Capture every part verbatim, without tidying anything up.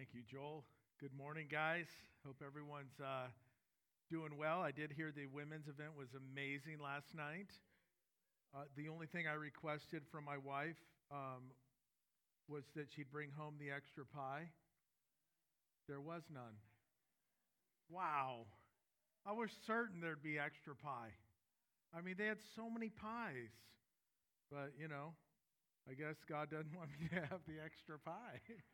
Thank you, Joel. Good morning, guys. Hope everyone's uh, doing well. I did hear the women's event was amazing last night. Uh, the only thing I requested from my wife um, was that she'd bring home the extra pie. There was none. Wow. I was certain there'd be extra pie. I mean, they had so many pies. But, you know, I guess God doesn't want me to have the extra pie.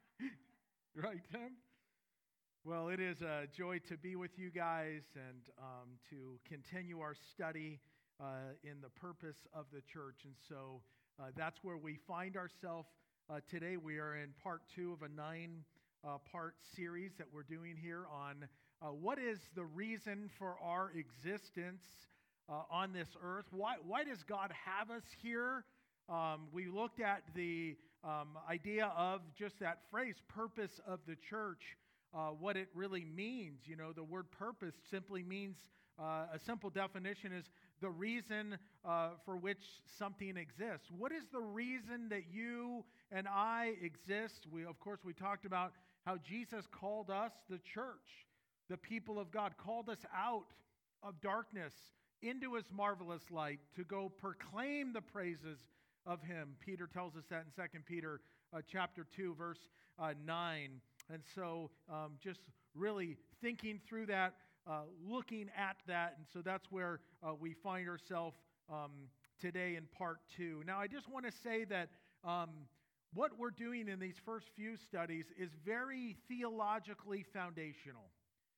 Right, Tim? Well, it is a joy to be with you guys and um, to continue our study uh, in the purpose of the church. And so uh, that's where we find ourselves uh, today. We are in part two of a nine-part uh, series that we're doing here on uh, what is the reason for our existence uh, on this earth. Why, why does God have us here? Um, we looked at the um, idea of just that phrase, purpose of the church, uh, what it really means. You know, the word purpose simply means, uh, a simple definition is the reason uh, for which something exists. What is the reason that you and I exist? We, of course, we talked about how Jesus called us, the church, the people of God, called us out of darkness into his marvelous light to go proclaim the praises of him. Peter tells us that in Second Peter uh, chapter two, verse uh, nine. And so um, just really thinking through that, uh, looking at that. And so that's where uh, we find ourselves um, today in part two. Now, I just want to say that um, what we're doing in these first few studies is very theologically foundational.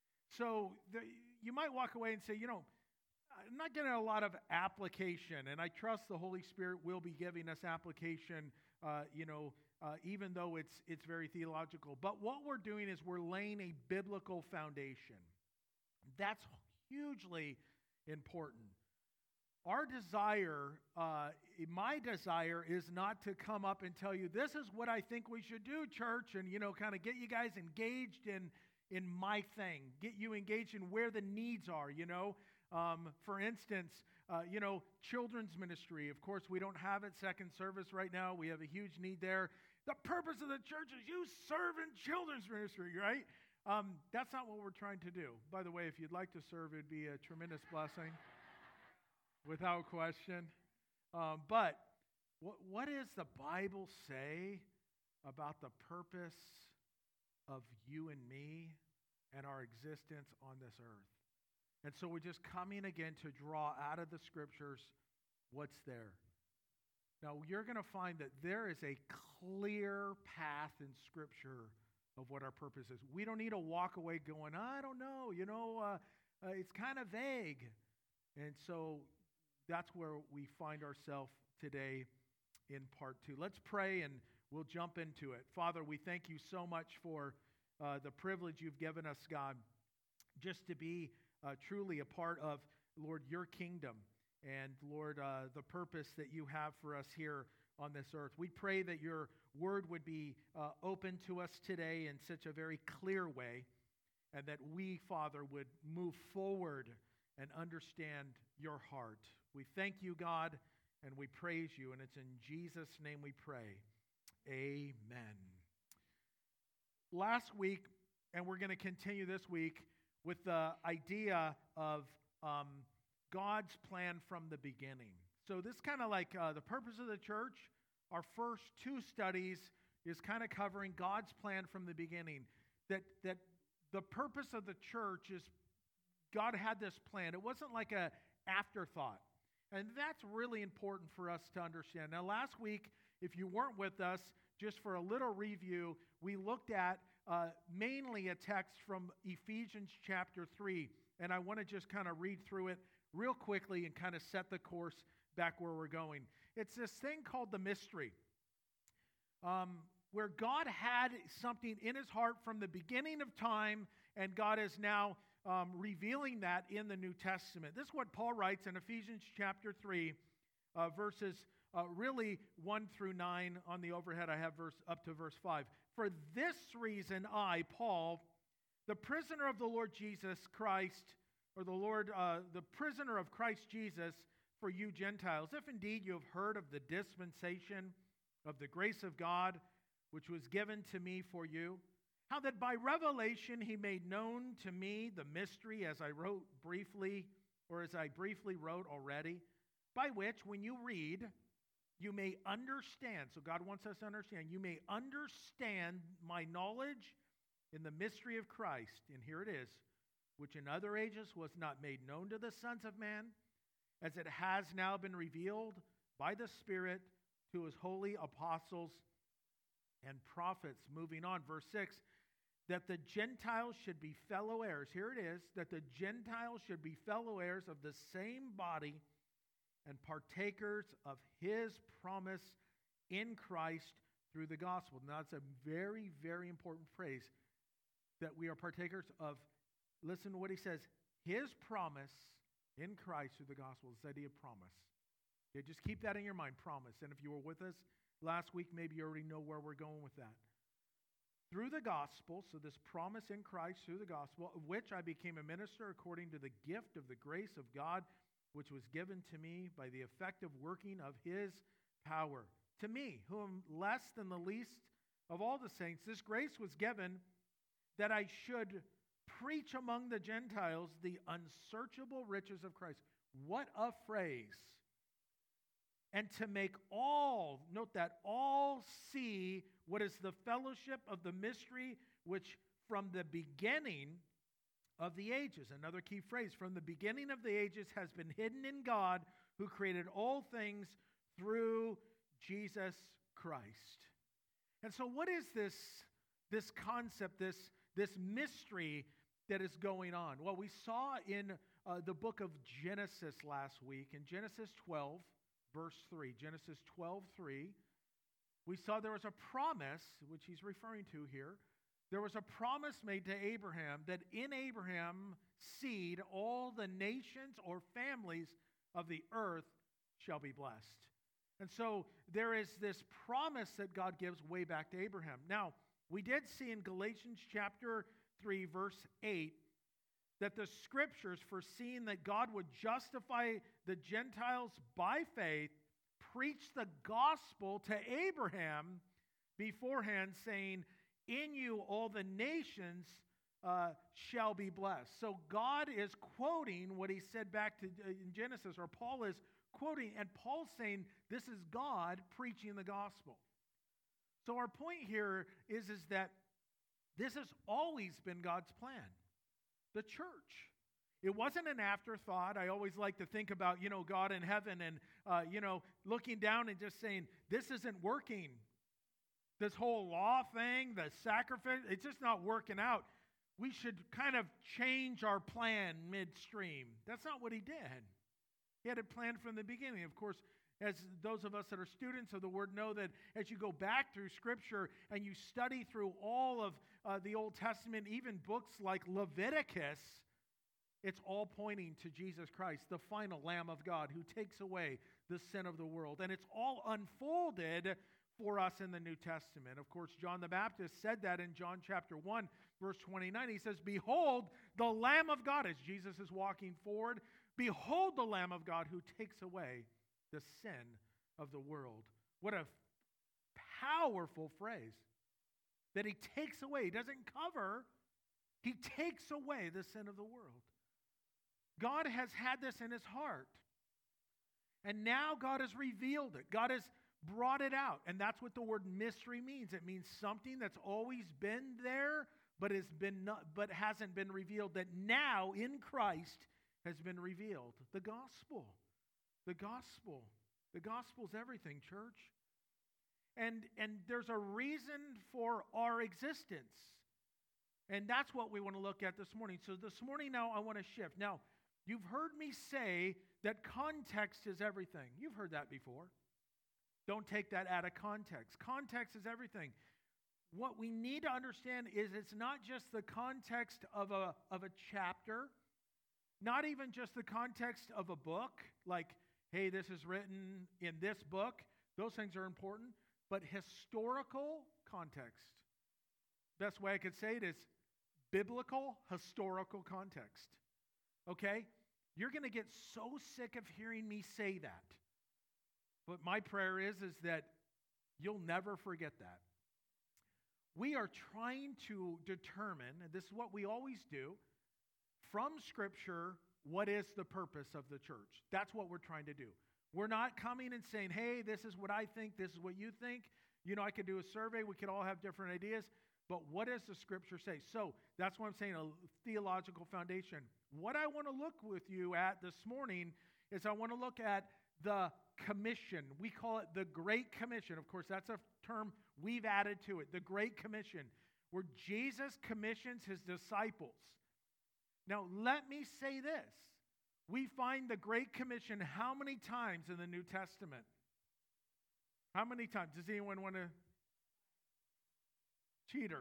So the, you might walk away and say, you know, I'm not getting a lot of application, and I trust the Holy Spirit will be giving us application, uh, you know, uh, even though it's it's very theological. But what we're doing is we're laying a biblical foundation. That's hugely important. Our desire, uh, my desire, is not to come up and tell you, this is what I think we should do, church, and, you know, kind of get you guys engaged in, in my thing, get you engaged in where the needs are, you know. Um, for instance, uh, you know, children's ministry. Of course, we don't have it second service right now. We have a huge need there. The purpose of the church is you serve in children's ministry, right? Um, that's not what we're trying to do. By the way, if you'd like to serve, it'd be a tremendous blessing, without question. Um, but what, what does the Bible say about the purpose of you and me and our existence on this earth? And so we're just coming again to draw out of the scriptures what's there. Now, you're going to find that there is a clear path in scripture of what our purpose is. We don't need to walk away going, I don't know, you know, uh, uh, it's kind of vague. And so that's where we find ourselves today in part two. Let's pray and we'll jump into it. Father, we thank you so much for uh, the privilege you've given us, God, just to be Uh, truly a part of, Lord, your kingdom and, Lord, uh, the purpose that you have for us here on this earth. We pray that your word would be uh, open to us today in such a very clear way, and that we, Father, would move forward and understand your heart. We thank you, God, and we praise you, and it's in Jesus' name we pray. Amen. Last week, and we're going to continue this week, with the idea of um, God's plan from the beginning. So this kind of like uh, the purpose of the church, our first two studies is kind of covering God's plan from the beginning. That, that the purpose of the church is God had this plan. It wasn't like an afterthought. And that's really important for us to understand. Now, last week, if you weren't with us, just for a little review, we looked at uh, mainly a text from Ephesians chapter three. And I want to just kind of read through it real quickly and kind of set the course back where we're going. It's this thing called the mystery, um, where God had something in his heart from the beginning of time, and God is now um, revealing that in the New Testament. This is what Paul writes in Ephesians chapter three, uh, verses Uh, really, one through nine. On the overhead, I have verse up to verse five. For this reason, I, Paul, the prisoner of the Lord Jesus Christ, or the Lord, uh, the prisoner of Christ Jesus, for you Gentiles, if indeed you have heard of the dispensation of the grace of God, which was given to me for you, how that by revelation he made known to me the mystery, as I wrote briefly, or as I briefly wrote already, by which when you read, you may understand. So God wants us to understand. You may understand my knowledge in the mystery of Christ. And here it is, which in other ages was not made known to the sons of man, as it has now been revealed by the Spirit to his holy apostles and prophets. Moving on, verse six, that the Gentiles should be fellow heirs. Here it is, that the Gentiles should be fellow heirs of the same body and partakers of his promise in Christ through the gospel. Now, that's a very, very important phrase, that we are partakers of. Listen to what he says. His promise in Christ through the gospel. This idea of promise. Okay, just keep that in your mind, promise. And if you were with us last week, maybe you already know where we're going with that. Through the gospel, so this promise in Christ through the gospel, of which I became a minister according to the gift of the grace of God, which was given to me by the effective working of his power. To me, who am less than the least of all the saints, this grace was given that I should preach among the Gentiles the unsearchable riches of Christ. What a phrase. And to make all, note that, all see what is the fellowship of the mystery which from the beginning of the ages, another key phrase, from the beginning of the ages has been hidden in God who created all things through Jesus Christ. And so what is this, this concept, this, this mystery that is going on? Well, we saw in uh, the book of Genesis last week, in Genesis twelve, verse three, Genesis twelve, three, we saw there was a promise, which he's referring to here. There was a promise made to Abraham that in Abraham's seed, all the nations or families of the earth shall be blessed. And so there is this promise that God gives way back to Abraham. Now, we did see in Galatians chapter three, verse eight, that the scriptures, foreseeing that God would justify the Gentiles by faith, preached the gospel to Abraham beforehand, saying, in you all the nations uh, shall be blessed. So God is quoting what he said back to uh, in Genesis, or Paul is quoting, and Paul's saying this is God preaching the gospel. So our point here is, is that this has always been God's plan. The church. It wasn't an afterthought. I always like to think about, you know, God in heaven and, uh, you know, looking down and just saying, this isn't working. This whole law thing, the sacrifice, it's just not working out. We should kind of change our plan midstream. That's not what he did. He had it planned from the beginning. Of course, as those of us that are students of the Word know, that as you go back through Scripture and you study through all of uh, the Old Testament, even books like Leviticus, it's all pointing to Jesus Christ, the final Lamb of God who takes away the sin of the world. And it's all unfolded for us in the New Testament. Of course, John the Baptist said that in John chapter one, verse twenty-nine. He says, behold, the Lamb of God, as Jesus is walking forward, behold the Lamb of God who takes away the sin of the world. What a powerful phrase. That he takes away. He doesn't cover. He takes away the sin of the world. God has had this in his heart. And now God has revealed it. God has brought it out. And that's what the word mystery means. It means something that's always been there, but has been not, but hasn't been revealed, that now in Christ has been revealed. The gospel. The gospel. The gospel's everything, church. And, and there's a reason for our existence. And that's what we want to look at this morning. So this morning now I want to shift. Now, you've heard me say that context is everything. You've heard that before. Don't take that out of context. Context is everything. What we need to understand is it's not just the context of a, of a chapter, not even just the context of a book, like, hey, this is written in this book. Those things are important. But historical context. Best way I could say it is biblical historical context. Okay? You're going to get so sick of hearing me say that. But my prayer is, is that you'll never forget that. we are trying to determine, and this is what we always do, from Scripture, what is the purpose of the church. That's what we're trying to do. We're not coming and saying, hey, this is what I think, this is what you think. You know, I could do a survey, we could all have different ideas, but what does the Scripture say? So that's what I'm saying, a theological foundation. What I want to look with you at this morning is I want to look at the commission. We call it the Great Commission. Of course, that's a term we've added to it, the Great Commission, where Jesus commissions his disciples. Now, let me say this. We find the Great Commission how many times in the New Testament? How many times? Does anyone want to? Cheater.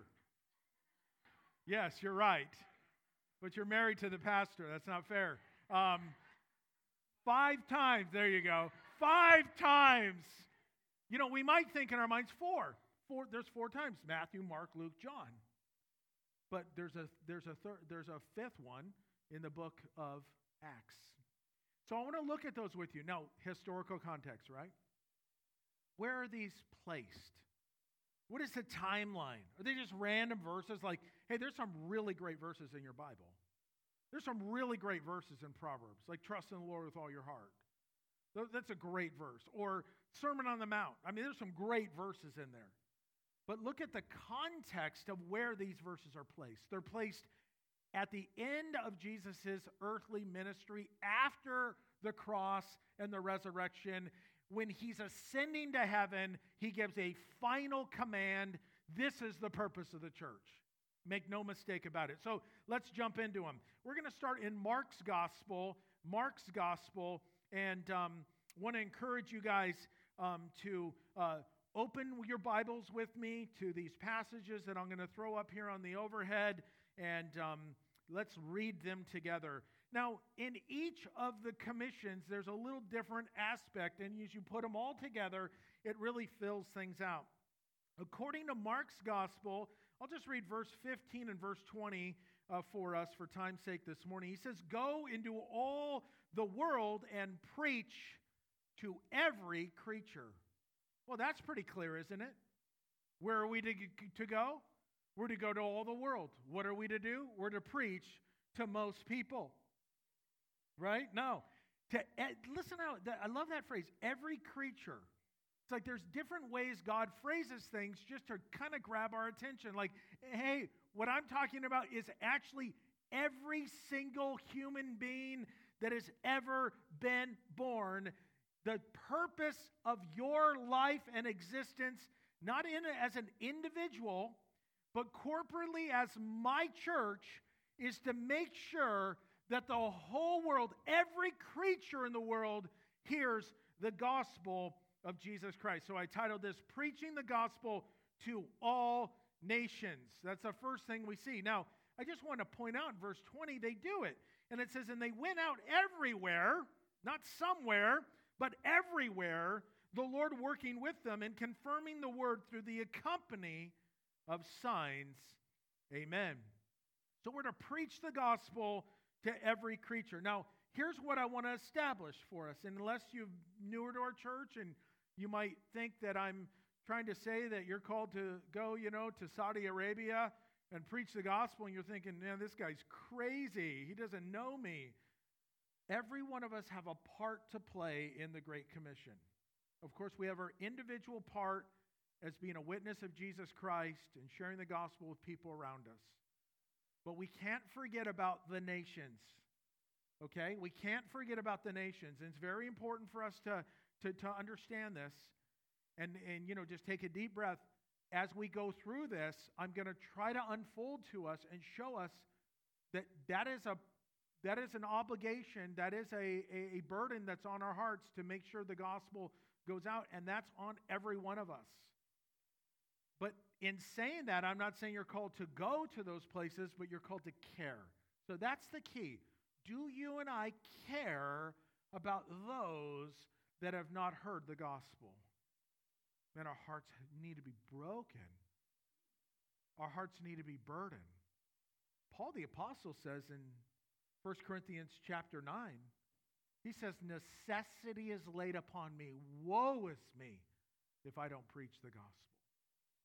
Yes, you're right. But you're married to the pastor. That's not fair. Um, five times. There you go. Five times. You know, we might think in our minds four. Four. There's four times. Matthew, Mark, Luke, John. But there's a there's a third there's a fifth one in the book of Acts. So I want to look at those with you. Now, historical context, right? Where are these placed? What is the timeline? Are they just random verses like, hey, there's some really great verses in your Bible. There's some really great verses in Proverbs, like trust in the Lord with all your heart. That's a great verse. Or Sermon on the Mount. I mean, there's some great verses in there. But look at the context of where these verses are placed. They're placed at the end of Jesus' earthly ministry, after the cross and the resurrection. When he's ascending to heaven, he gives a final command. This is the purpose of the church. Make no mistake about it. So let's jump into them. We're going to start in Mark's gospel. Mark's gospel. And um, want to encourage you guys um, to uh, open your Bibles with me to these passages that I'm going to throw up here on the overhead. And um, let's read them together. Now, in each of the commissions, there's a little different aspect, and as you put them all together, it really fills things out. According to Mark's gospel, I'll just read verse fifteen and verse twenty uh, for us for time's sake this morning. He says, "Go into all the world and preach to every creature." Well, that's pretty clear, isn't it? Where are we to, to go? We're to go to all the world. What are we to do? We're to preach to most people. Right? No. To, uh, listen out. I love that phrase, every creature. It's like there's different ways God phrases things just to kind of grab our attention. Like, hey, what I'm talking about is actually every single human being that has ever been born. The purpose of your life and existence, not in as an individual, but corporately as my church, is to make sure that the whole world, every creature in the world, hears the gospel of Jesus Christ. So I titled this, Preaching the Gospel to All Nations. That's the first thing we see. Now, I just want to point out in verse twenty, they do it. And it says, and they went out everywhere, not somewhere, but everywhere, the Lord working with them and confirming the word through the accompany of signs. Amen. So we're to preach the gospel to every creature. Now, here's what I want to establish for us. And unless you're newer to our church and you might think that I'm trying to say that you're called to go, you know, to Saudi Arabia and preach the gospel, and you're thinking, man, this guy's crazy. He doesn't know me. Every one of us have a part to play in the Great Commission. Of course, we have our individual part as being a witness of Jesus Christ and sharing the gospel with people around us. But we can't forget about the nations, okay? We can't forget about the nations. And it's very important for us to, to, to understand this. And, and, you know, just take a deep breath. As we go through this, I'm going to try to unfold to us and show us that that is a that is an obligation, that is a, a, a burden that's on our hearts to make sure the gospel goes out, and that's on every one of us. But in saying that, I'm not saying you're called to go to those places, but you're called to care. So that's the key. Do you and I care about those that have not heard the gospel? Man, our hearts need to be broken. Our hearts need to be burdened. Paul the Apostle says in First Corinthians chapter nine, he says, necessity is laid upon me. Woe is me if I don't preach the gospel.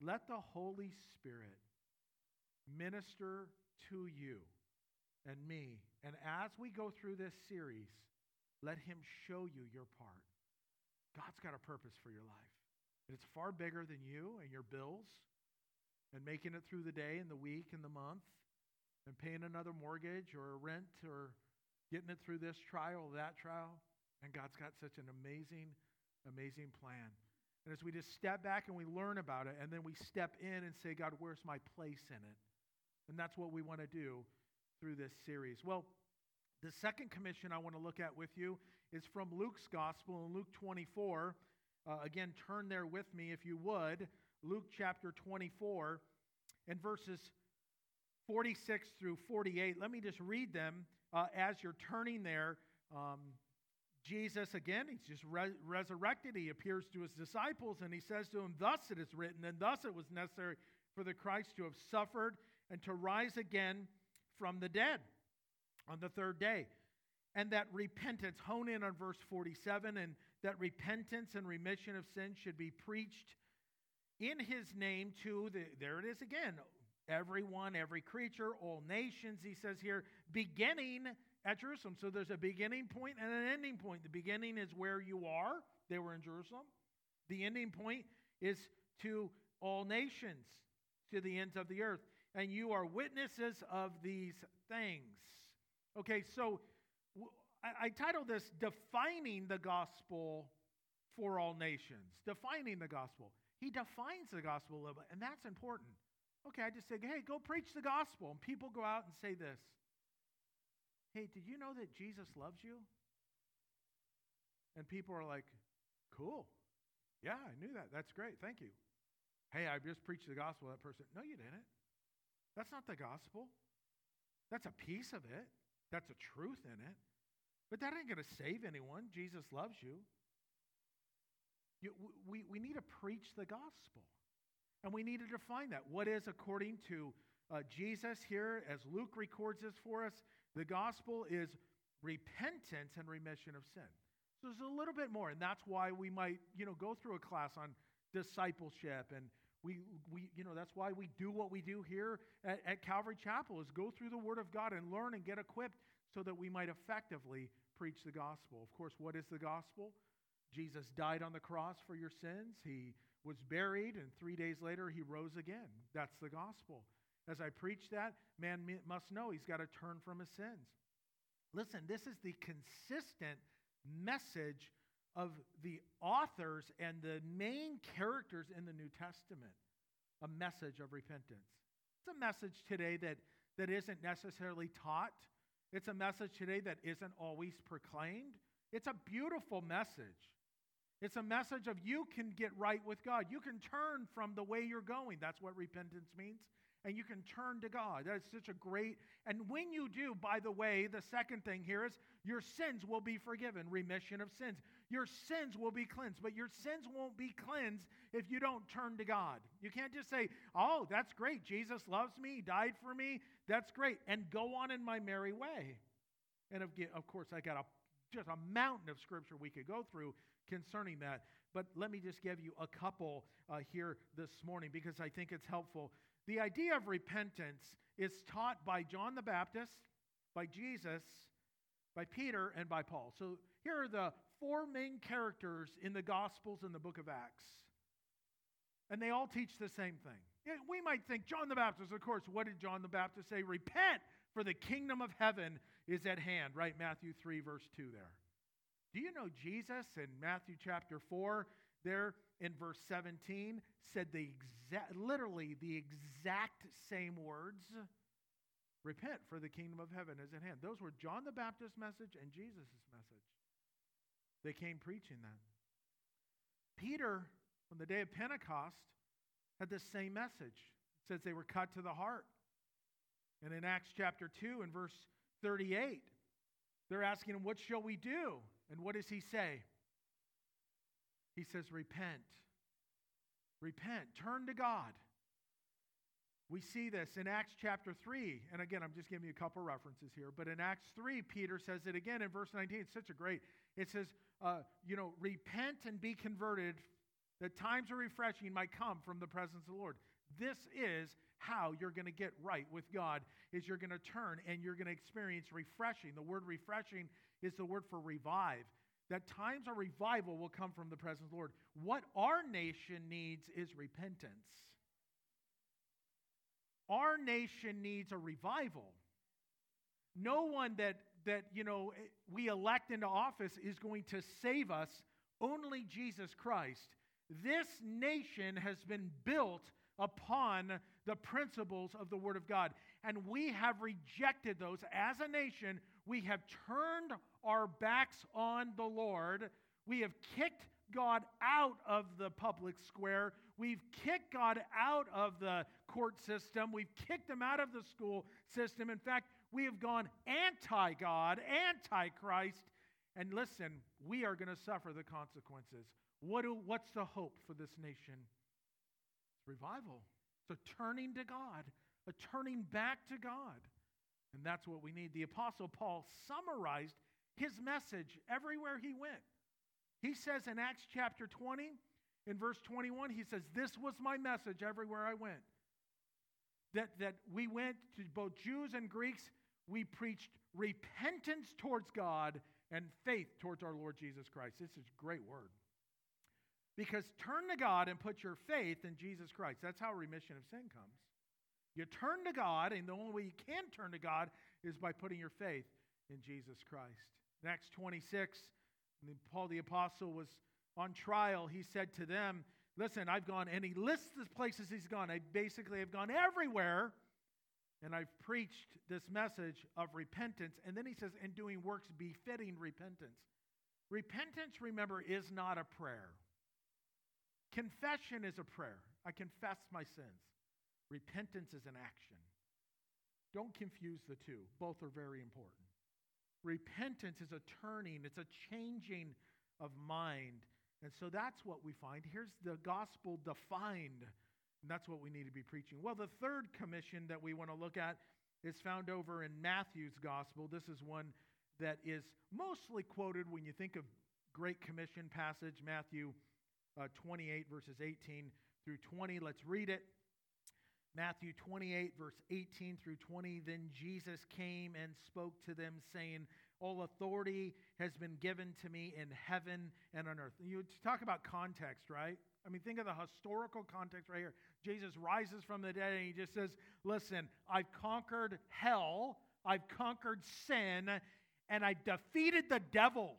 let the Holy Spirit minister to you and me. And as we go through this series, let him show you your part. God's got a purpose for your life. And it's far bigger than you and your bills and making it through the day and the week and the month and paying another mortgage or a rent or getting it through this trial or that trial. And God's got such an amazing, amazing plan. And as we just step back and we learn about it, and then we step in and say, God, where's my place in it? And that's what we want to do through this series. Well, the second commission I want to look at with you is from Luke's Gospel in Luke twenty-four. Uh, again, turn there with me if you would. Luke chapter twenty-four and verses forty-six through forty-eight. Let me just read them uh, as you're turning there. Um, Jesus, again, he's just re- resurrected. He appears to his disciples and he says to them, thus it is written, and thus it was necessary for the Christ to have suffered and to rise again from the dead on the third day. And that repentance, hone in on verse forty-seven, and that repentance and remission of sin should be preached in his name to, the, there it is again, everyone, every creature, all nations, he says here, beginning at Jerusalem. So there's a beginning point and an ending point. The beginning is where you are. They were in Jerusalem. The ending point is to all nations, to the ends of the earth. And you are witnesses of these things. Okay, so I, I titled this, Defining the Gospel for All Nations. Defining the Gospel. He defines the gospel a little bit, and that's important. Okay, I just say, hey, go preach the gospel. And people go out and say this. Hey, did you know that Jesus loves you? And people are like, cool. Yeah, I knew that. That's great. Thank you. Hey, I just preached the gospel to that person. No, you didn't. That's not the gospel. That's a piece of it. That's a truth in it. But that ain't going to save anyone. Jesus loves you. you we, we need to preach the gospel. And we need to define that. What is, according to uh, Jesus here, as Luke records this for us, the gospel is repentance and remission of sin. So there's a little bit more, and that's why we might, you know, go through a class on discipleship, and we, we, you know, that's why we do what we do here at, at Calvary Chapel, is go through the Word of God and learn and get equipped so that we might effectively preach the gospel. Of course, what is the gospel? Jesus died on the cross for your sins. He was buried, and three days later, he rose again. That's the gospel. As I preach that, man must know he's got to turn from his sins. Listen, this is the consistent message of the authors and the main characters in the New Testament, a message of repentance. It's a message today that, that isn't necessarily taught. It's a message today that isn't always proclaimed. It's a beautiful message. It's a message of you can get right with God. You can turn from the way you're going. That's what repentance means. And you can turn to God. That's such a great, and when you do, by the way, the second thing here is your sins will be forgiven, remission of sins. Your sins will be cleansed, but your sins won't be cleansed if you don't turn to God. You can't just say, oh, that's great. Jesus loves me. He died for me. That's great. And go on in my merry way. And of, of course, I got a, just a mountain of scripture we could go through concerning that. But let me just give you a couple uh, here this morning because I think it's helpful. The idea of repentance is taught by John the Baptist, by Jesus, by Peter, and by Paul. So here are the four main characters in the Gospels in the book of Acts. And they all teach the same thing. We might think, John the Baptist, of course, what did John the Baptist say? Repent, for the kingdom of heaven is at hand. Right, Matthew three, verse two there. Do you know Jesus in Matthew chapter four, there in verse seventeen, said the exact, literally the exact same words? Repent, for the kingdom of heaven is at hand. Those were John the Baptist's message and Jesus' message. They came preaching that. Peter, on the day of Pentecost, had the same message. It says they were cut to the heart. And in Acts chapter two and verse thirty-eight, they're asking him, what shall we do? And what does he say? He says, repent. Repent. Turn to God. We see this in Acts chapter three. And again, I'm just giving you a couple references here. But in Acts three, Peter says it again in verse nineteen. It's such a great, it says, uh, you know, repent and be converted that times of refreshing might come from the presence of the Lord. This is how you're going to get right with God, is you're going to turn and you're going to experience refreshing. The word refreshing is the word for revive. That times of revival will come from the presence of the Lord. What our nation needs is repentance. Our nation needs a revival. No one that, that you know we elect into office is going to save us, only Jesus Christ. This nation has been built upon the principles of the Word of God. And we have rejected those. As a nation, we have turned our backs on the Lord. We have kicked God out of the public square. We've kicked God out of the court system. We've kicked him out of the school system. In fact, we have gone anti-God, anti-Christ. And listen, we are going to suffer the consequences. What do, what's the hope for this nation? It's revival. It's a turning to God, a turning back to God. And that's what we need. The Apostle Paul summarized his message everywhere he went. He says in Acts chapter twenty, in verse twenty-one, he says, this was my message everywhere I went. That, that we went to both Jews and Greeks, we preached repentance towards God and faith towards our Lord Jesus Christ. This is a great word. Because turn to God and put your faith in Jesus Christ. That's how remission of sin comes. You turn to God, and the only way you can turn to God is by putting your faith in Jesus Christ. In Acts twenty-six, when Paul the Apostle was on trial, he said to them, listen, I've gone, and he lists the places he's gone. I basically have gone everywhere, and I've preached this message of repentance. And then he says, and doing works befitting repentance. Repentance, remember, is not a prayer. Confession is a prayer. I confess my sins. Repentance is an action. Don't confuse the two. Both are very important. Repentance is a turning. It's a changing of mind. And so that's what we find. Here's the gospel defined. And that's what we need to be preaching. Well, the third commission that we want to look at is found over in Matthew's gospel. This is one that is mostly quoted when you think of Great Commission passage, Matthew uh, twenty-eight, verses eighteen through twenty. Let's read it. Matthew twenty-eight, verse eighteen through twenty. Then Jesus came and spoke to them, saying, all authority has been given to me in heaven and on earth. You talk about context, right? I mean, think of the historical context right here. Jesus rises from the dead and he just says, listen, I've conquered hell, I've conquered sin, and I defeated the devil.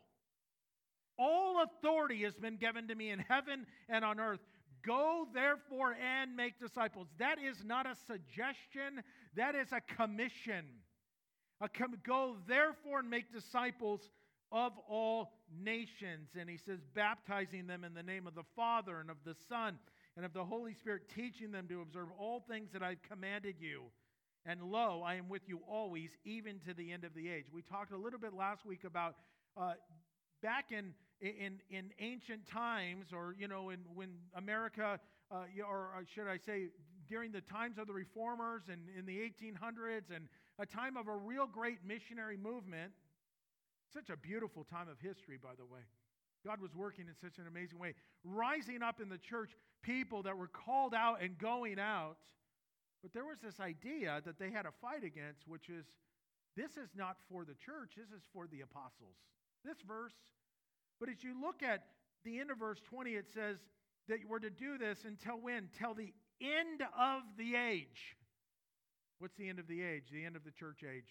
All authority has been given to me in heaven and on earth. Go, therefore, and make disciples. That is not a suggestion. That is a commission. A com- Go, therefore, and make disciples of all nations. And he says, baptizing them in the name of the Father and of the Son and of the Holy Spirit, teaching them to observe all things that I've commanded you. And lo, I am with you always, even to the end of the age. We talked a little bit last week about uh, back in In, in ancient times, or, you know, in, when America, uh, or should I say, during the times of the reformers and in the eighteen hundreds, and a time of a real great missionary movement, such a beautiful time of history, by the way. God was working in such an amazing way. Rising up in the church, people that were called out and going out. But there was this idea that they had to fight against, which is, this is not for the church, this is for the apostles. This verse. But as you look at the end of verse twenty, it says that we're to do this until when? Till the end of the age. What's the end of the age? The end of the church age.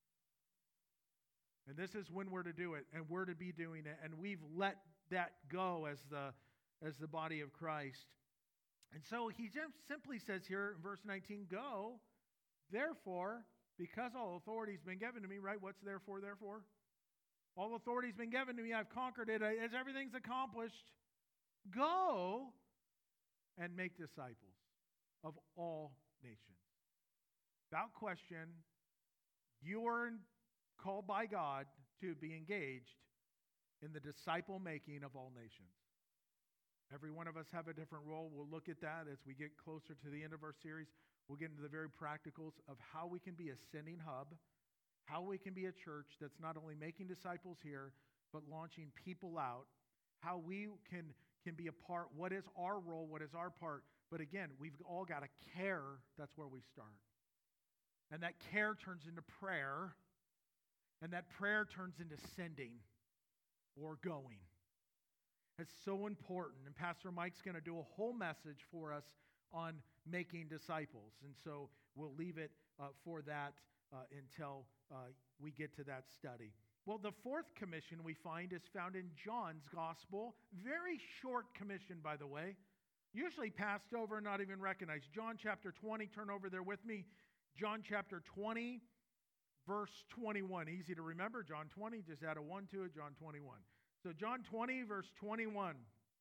And this is when we're to do it, and we're to be doing it. And we've let that go as the, as the body of Christ. And so he just simply says here in verse nineteen, go, therefore, because all authority has been given to me, right? What's therefore, therefore? All authority has been given to me. I've conquered it. As everything's accomplished, go and make disciples of all nations. Without question, you are called by God to be engaged in the disciple making of all nations. Every one of us have a different role. We'll look at that as we get closer to the end of our series. We'll get into the very practicals of how we can be a sending hub, how we can be a church that's not only making disciples here, but launching people out, how we can, can be a part. What is our role? What is our part? But again, we've all got to care. That's where we start. And that care turns into prayer. And that prayer turns into sending or going. It's so important. And Pastor Mike's going to do a whole message for us on making disciples. And so we'll leave it uh, for that uh, until uh, we get to that study. Well, the fourth commission we find is found in John's gospel. Very short commission, by the way. Usually passed over and not even recognized. John chapter twenty, turn over there with me. John chapter twenty, verse twenty-one. Easy to remember. John twenty, just add a one to it. John twenty-one. So John twenty, verse twenty-one.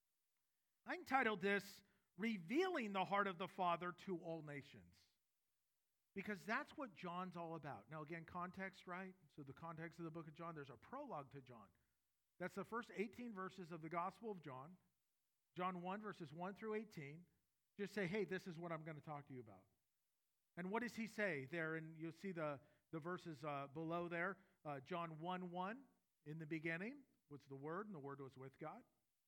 I entitled this, Revealing the Heart of the Father to All Nations. Because that's what John's all about. Now again, context, right? So the context of the book of John, there's a prologue to John. That's the first eighteen verses of the Gospel of John. John one, verses one through eighteen. Just say, hey, this is what I'm going to talk to you about. And what does he say there? And you'll see the, the verses uh, below there. Uh, John one one, in the beginning was the Word, and the Word was with God.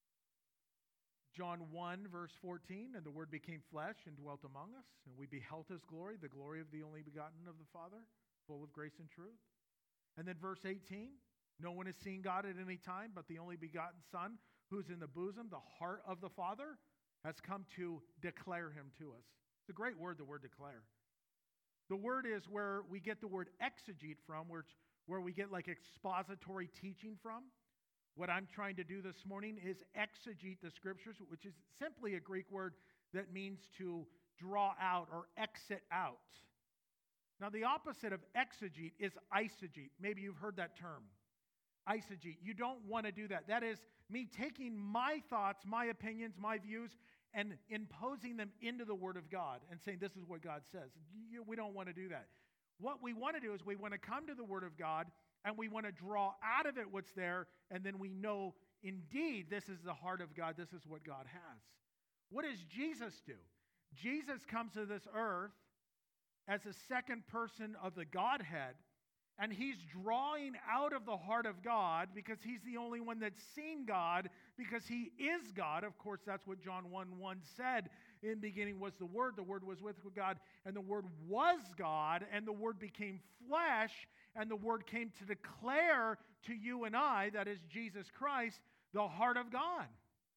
John one, verse fourteen, and the Word became flesh and dwelt among us, and we beheld his glory, the glory of the only begotten of the Father, full of grace and truth. And then verse eighteen, no one has seen God at any time, but the only begotten Son, who's in the bosom, the heart of the Father, has come to declare him to us. It's a great word, the word declare. The word is where we get the word exegete from, where, where we get like expository teaching from. What I'm trying to do this morning is exegete the scriptures, which is simply a Greek word that means to draw out or exit out. Now, the opposite of exegete is eisegete. Maybe you've heard that term. Eisegete. You don't want to do that. That is me taking my thoughts, my opinions, my views, and imposing them into the Word of God and saying, this is what God says. We don't want to do that. What we want to do is we want to come to the Word of God and we want to draw out of it what's there, and then we know, indeed, this is the heart of God. This is what God has. What does Jesus do? Jesus comes to this earth as a second person of the Godhead, and he's drawing out of the heart of God because he's the only one that's seen God, because he is God. Of course, that's what John one one said. In the beginning was the Word, the Word was with God, and the Word was God, and the Word became flesh, and the Word came to declare to you and I, that is Jesus Christ, the heart of God.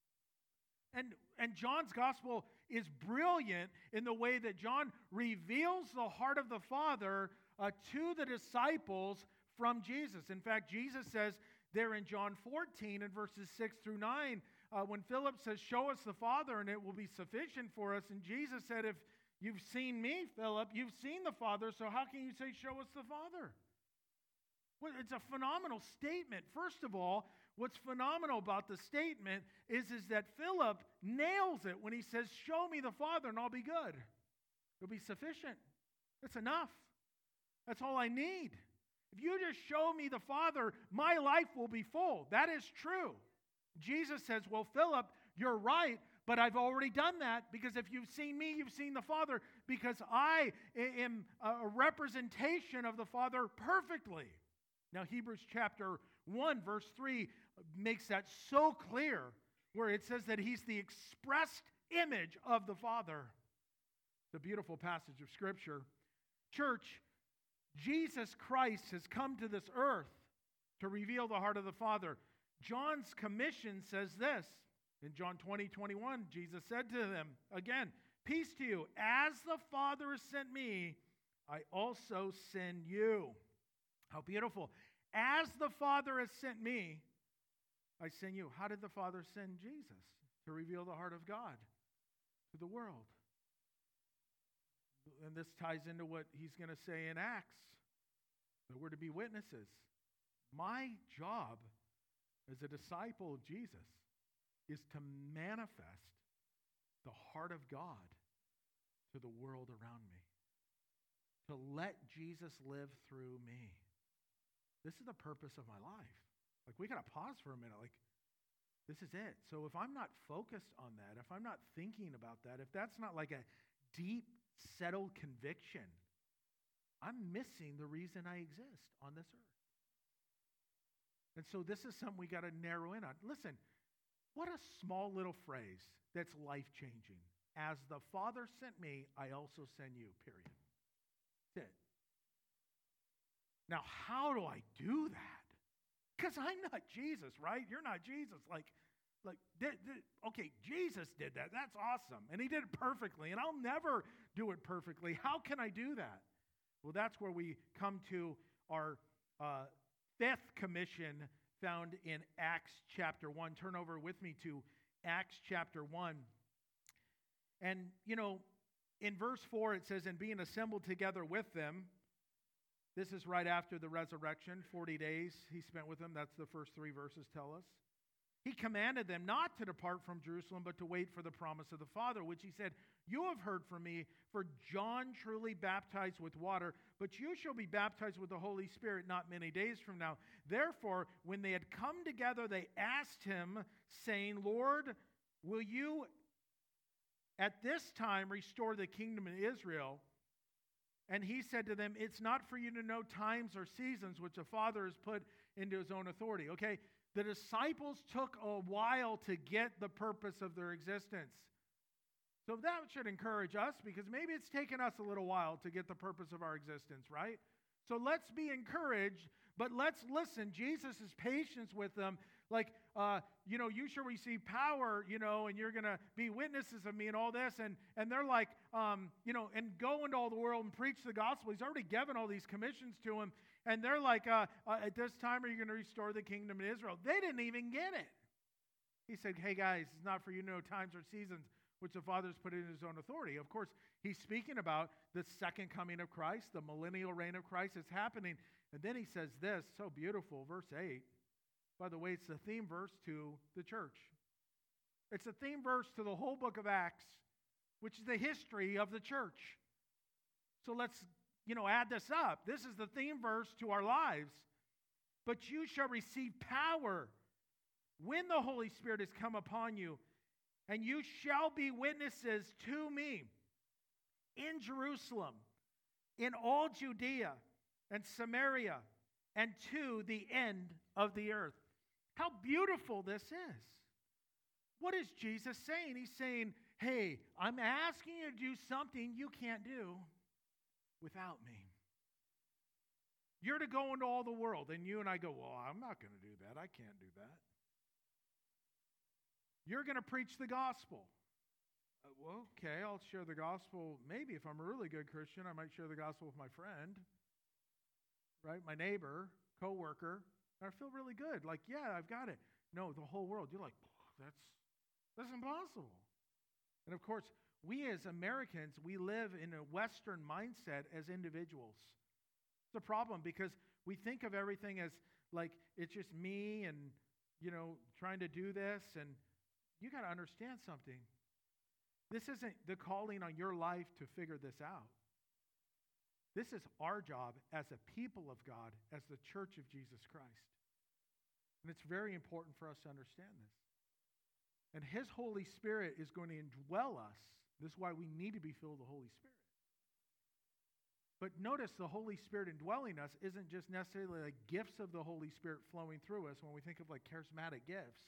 And, and John's gospel is brilliant in the way that John reveals the heart of the Father uh, to the disciples from Jesus. In fact, Jesus says there in John fourteen and verses six through nine, uh, when Philip says, show us the Father and it will be sufficient for us. And Jesus said, if you've seen me, Philip, you've seen the Father, so how can you say, show us the Father? Well, it's a phenomenal statement. First of all, what's phenomenal about the statement is, is that Philip nails it when he says, show me the Father and I'll be good. It'll be sufficient. That's enough. That's all I need. If you just show me the Father, my life will be full. That is true. Jesus says, well, Philip, you're right, but I've already done that, because if you've seen me, you've seen the Father, because I am a representation of the Father perfectly. Now, Hebrews chapter one, verse three makes that so clear, where it says that he's the expressed image of the Father. It's a beautiful passage of Scripture. Church, Jesus Christ has come to this earth to reveal the heart of the Father. John's commission says this. In John twenty, twenty-one, Jesus said to them, again, peace to you. As the Father has sent me, I also send you. How beautiful. As the Father has sent me, I send you. How did the Father send Jesus? To reveal the heart of God to the world. And this ties into what he's going to say in Acts, that we're to be witnesses. My job as a disciple of Jesus is to manifest the heart of God to the world around me. To let Jesus live through me. This is the purpose of my life. Like, we got to pause for a minute. Like, this is it. So if I'm not focused on that, if I'm not thinking about that, if that's not like a deep, settled conviction, I'm missing the reason I exist on this earth. And so this is something we got to narrow in on. Listen, What a small little phrase that's life-changing. As the Father sent me, I also send you, period. That's it. Now, how do I do that? Because I'm not Jesus, right? You're not Jesus. Like, like, did, did, okay, Jesus did that. That's awesome. And he did it perfectly. And I'll never do it perfectly. How can I do that? Well, that's where we come to our uh, fifth commission found in Acts chapter one. Turn over with me to Acts chapter one. And, you know, in verse four it says, and being assembled together with them, this is right after the resurrection, forty days he spent with them. That's the first three verses tell us. He commanded them not to depart from Jerusalem, but to wait for the promise of the Father, which he said, you have heard from me, for John truly baptized with water, but you shall be baptized with the Holy Spirit not many days from now. Therefore, when they had come together, they asked him, saying, Lord, will you at this time restore the kingdom in Israel? And he said to them, it's not for you to know times or seasons which the Father has put into his own authority. Okay, the disciples took a while to get the purpose of their existence. So that should encourage us, because maybe it's taken us a little while to get the purpose of our existence, right? So let's be encouraged, but let's listen. Jesus' patience with them, like, uh, you know, you shall receive power, you know, and you're going to be witnesses of me and all this. And, and they're like, um, you know, and go into all the world and preach the gospel. He's already given all these commissions to him. And they're like, uh, uh, at this time, are you going to restore the kingdom in Israel? They didn't even get it. He said, hey, guys, it's not for you to know times or seasons which the Father has put in his own authority. Of course, he's speaking about the second coming of Christ, the millennial reign of Christ is happening. And then he says this, so beautiful, verse eight. By the way, it's the theme verse to the church. It's the theme verse to the whole book of Acts, which is the history of the church. So let's, you know, add this up. This is the theme verse to our lives. But you shall receive power when the Holy Spirit has come upon you, and you shall be witnesses to me in Jerusalem, in all Judea and Samaria, and to the end of the earth. How beautiful this is. What is Jesus saying? He's saying, hey, I'm asking you to do something you can't do without me. You're to go into all the world. And you and I go, well, I'm not going to do that. I can't do that. You're going to preach the gospel. Uh, well, okay, I'll share the gospel. Maybe if I'm a really good Christian, I might share the gospel with my friend, right? My neighbor, coworker. And I feel really good. Like, yeah, I've got it. No, the whole world. You're like, that's, that's impossible. And of course, we as Americans, we live in a Western mindset as individuals. It's a problem because we think of everything as like, it's just me and, you know, trying to do this. And you got to understand something. This isn't the calling on your life to figure this out. This is our job as a people of God, as the church of Jesus Christ. And it's very important for us to understand this. And his Holy Spirit is going to indwell us. This is why we need to be filled with the Holy Spirit. But notice the Holy Spirit indwelling us isn't just necessarily like gifts of the Holy Spirit flowing through us when we think of like charismatic gifts.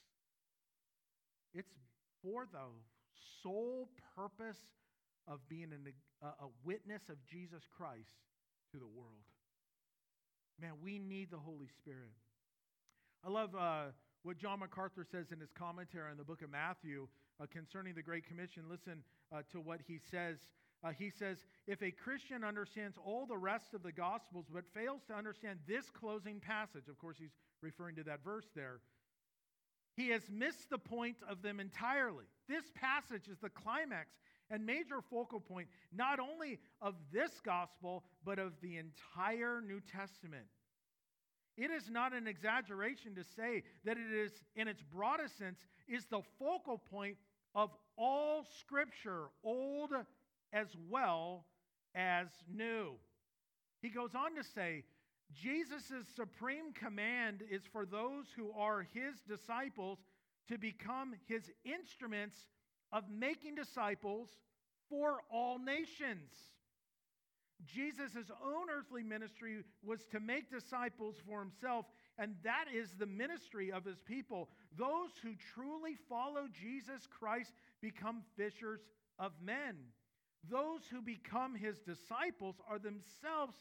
It's for the sole purpose of being an, a, a witness of Jesus Christ to the world. Man, we need the Holy Spirit. I love uh, what John MacArthur says in his commentary on the book of Matthew uh, concerning the Great Commission. Listen uh, to what he says. Uh, he says, if a Christian understands all the rest of the Gospels but fails to understand this closing passage, of course he's referring to that verse there, he has missed the point of them entirely. This passage is the climax and major focal point not only of this gospel, but of the entire New Testament. It is not an exaggeration to say that it is, in its broadest sense, is the focal point of all Scripture, Old as well as New. He goes on to say, Jesus' supreme command is for those who are his disciples to become his instruments of making disciples for all nations. Jesus' own earthly ministry was to make disciples for himself, and that is the ministry of his people. Those who truly follow Jesus Christ become fishers of men. Those who become his disciples are themselves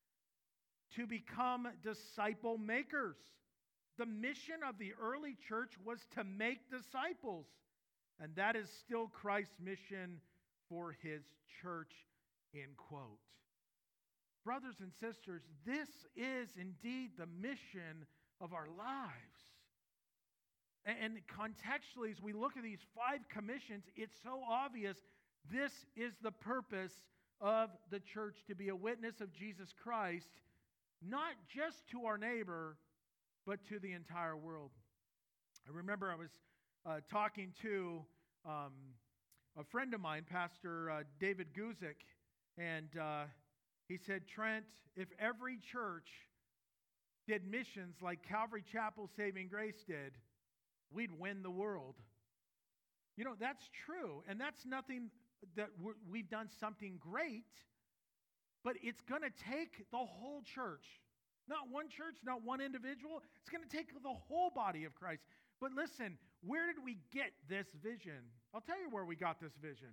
to become disciple makers. The mission of the early church was to make disciples, and that is still Christ's mission for his church, end quote. Brothers and sisters, this is indeed the mission of our lives. And contextually, as we look at these five commissions, it's so obvious this is the purpose of the church, to be a witness of Jesus Christ, not just to our neighbor, but to the entire world. I remember I was uh, talking to um, a friend of mine, Pastor uh, David Guzik, and uh, he said, Trent, if every church did missions like Calvary Chapel Saving Grace did, we'd win the world. You know, that's true, and that's nothing that we're, we've done something great, but it's going to take the whole church. Not one church, not one individual. It's going to take the whole body of Christ. But listen, where did we get this vision? I'll tell you where we got this vision.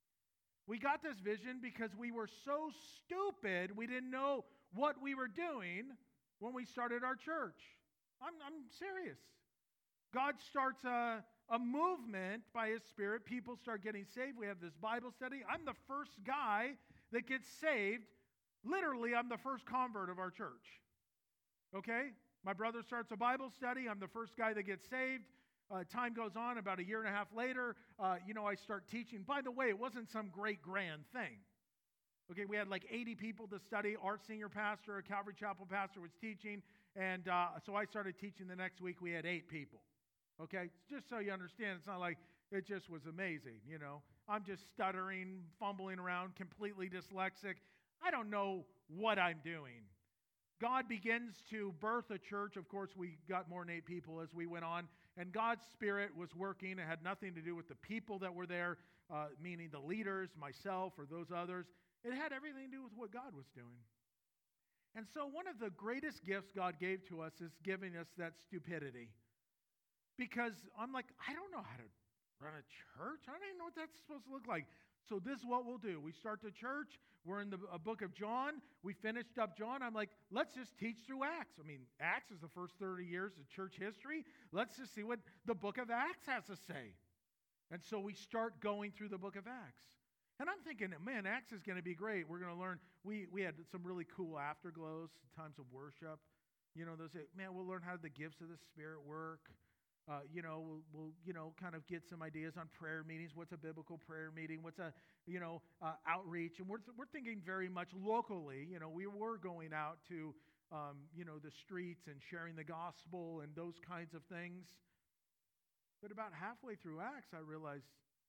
We got this vision because we were so stupid we didn't know what we were doing when we started our church. I'm, I'm serious. God starts a, a movement by his Spirit. People start getting saved. We have this Bible study. I'm the first guy that gets saved. Literally, I'm the first convert of our church. Okay? My brother starts a Bible study. I'm the first guy that gets saved. Uh, time goes on. About a year and a half later, uh, you know, I start teaching. By the way, it wasn't some great grand thing. Okay, we had like eighty people to study. Our senior pastor, a Calvary Chapel pastor, was teaching. And uh, so I started teaching the next week. We had eight people. Okay, just so you understand, it's not like it just was amazing, you know. I'm just stuttering, fumbling around, completely dyslexic. I don't know what I'm doing. God begins to birth a church. Of course, we got more than eight people as we went on. And God's Spirit was working. It had nothing to do with the people that were there, uh, meaning the leaders, myself, or those others. It had everything to do with what God was doing. And so one of the greatest gifts God gave to us is giving us that stupidity. Because I'm like, I don't know how to run a church. I don't even know what that's supposed to look like. So this is what we'll do. We start the church. We're in the a book of John. We finished up John. I'm like, let's just teach through Acts. I mean, Acts is the first thirty years of church history. Let's just see what the book of Acts has to say. And so we start going through the book of Acts. And I'm thinking, man, Acts is going to be great. We're going to learn. We we had some really cool afterglows, times of worship. You know, those, man, we'll learn how the gifts of the Spirit work. Uh, you know, we'll, we'll, you know, kind of get some ideas on prayer meetings. What's a biblical prayer meeting? What's a, you know, uh, outreach? And we're, we're thinking very much locally. You know, we were going out to, um, you know, the streets and sharing the gospel and those kinds of things. But about halfway through Acts, I realized,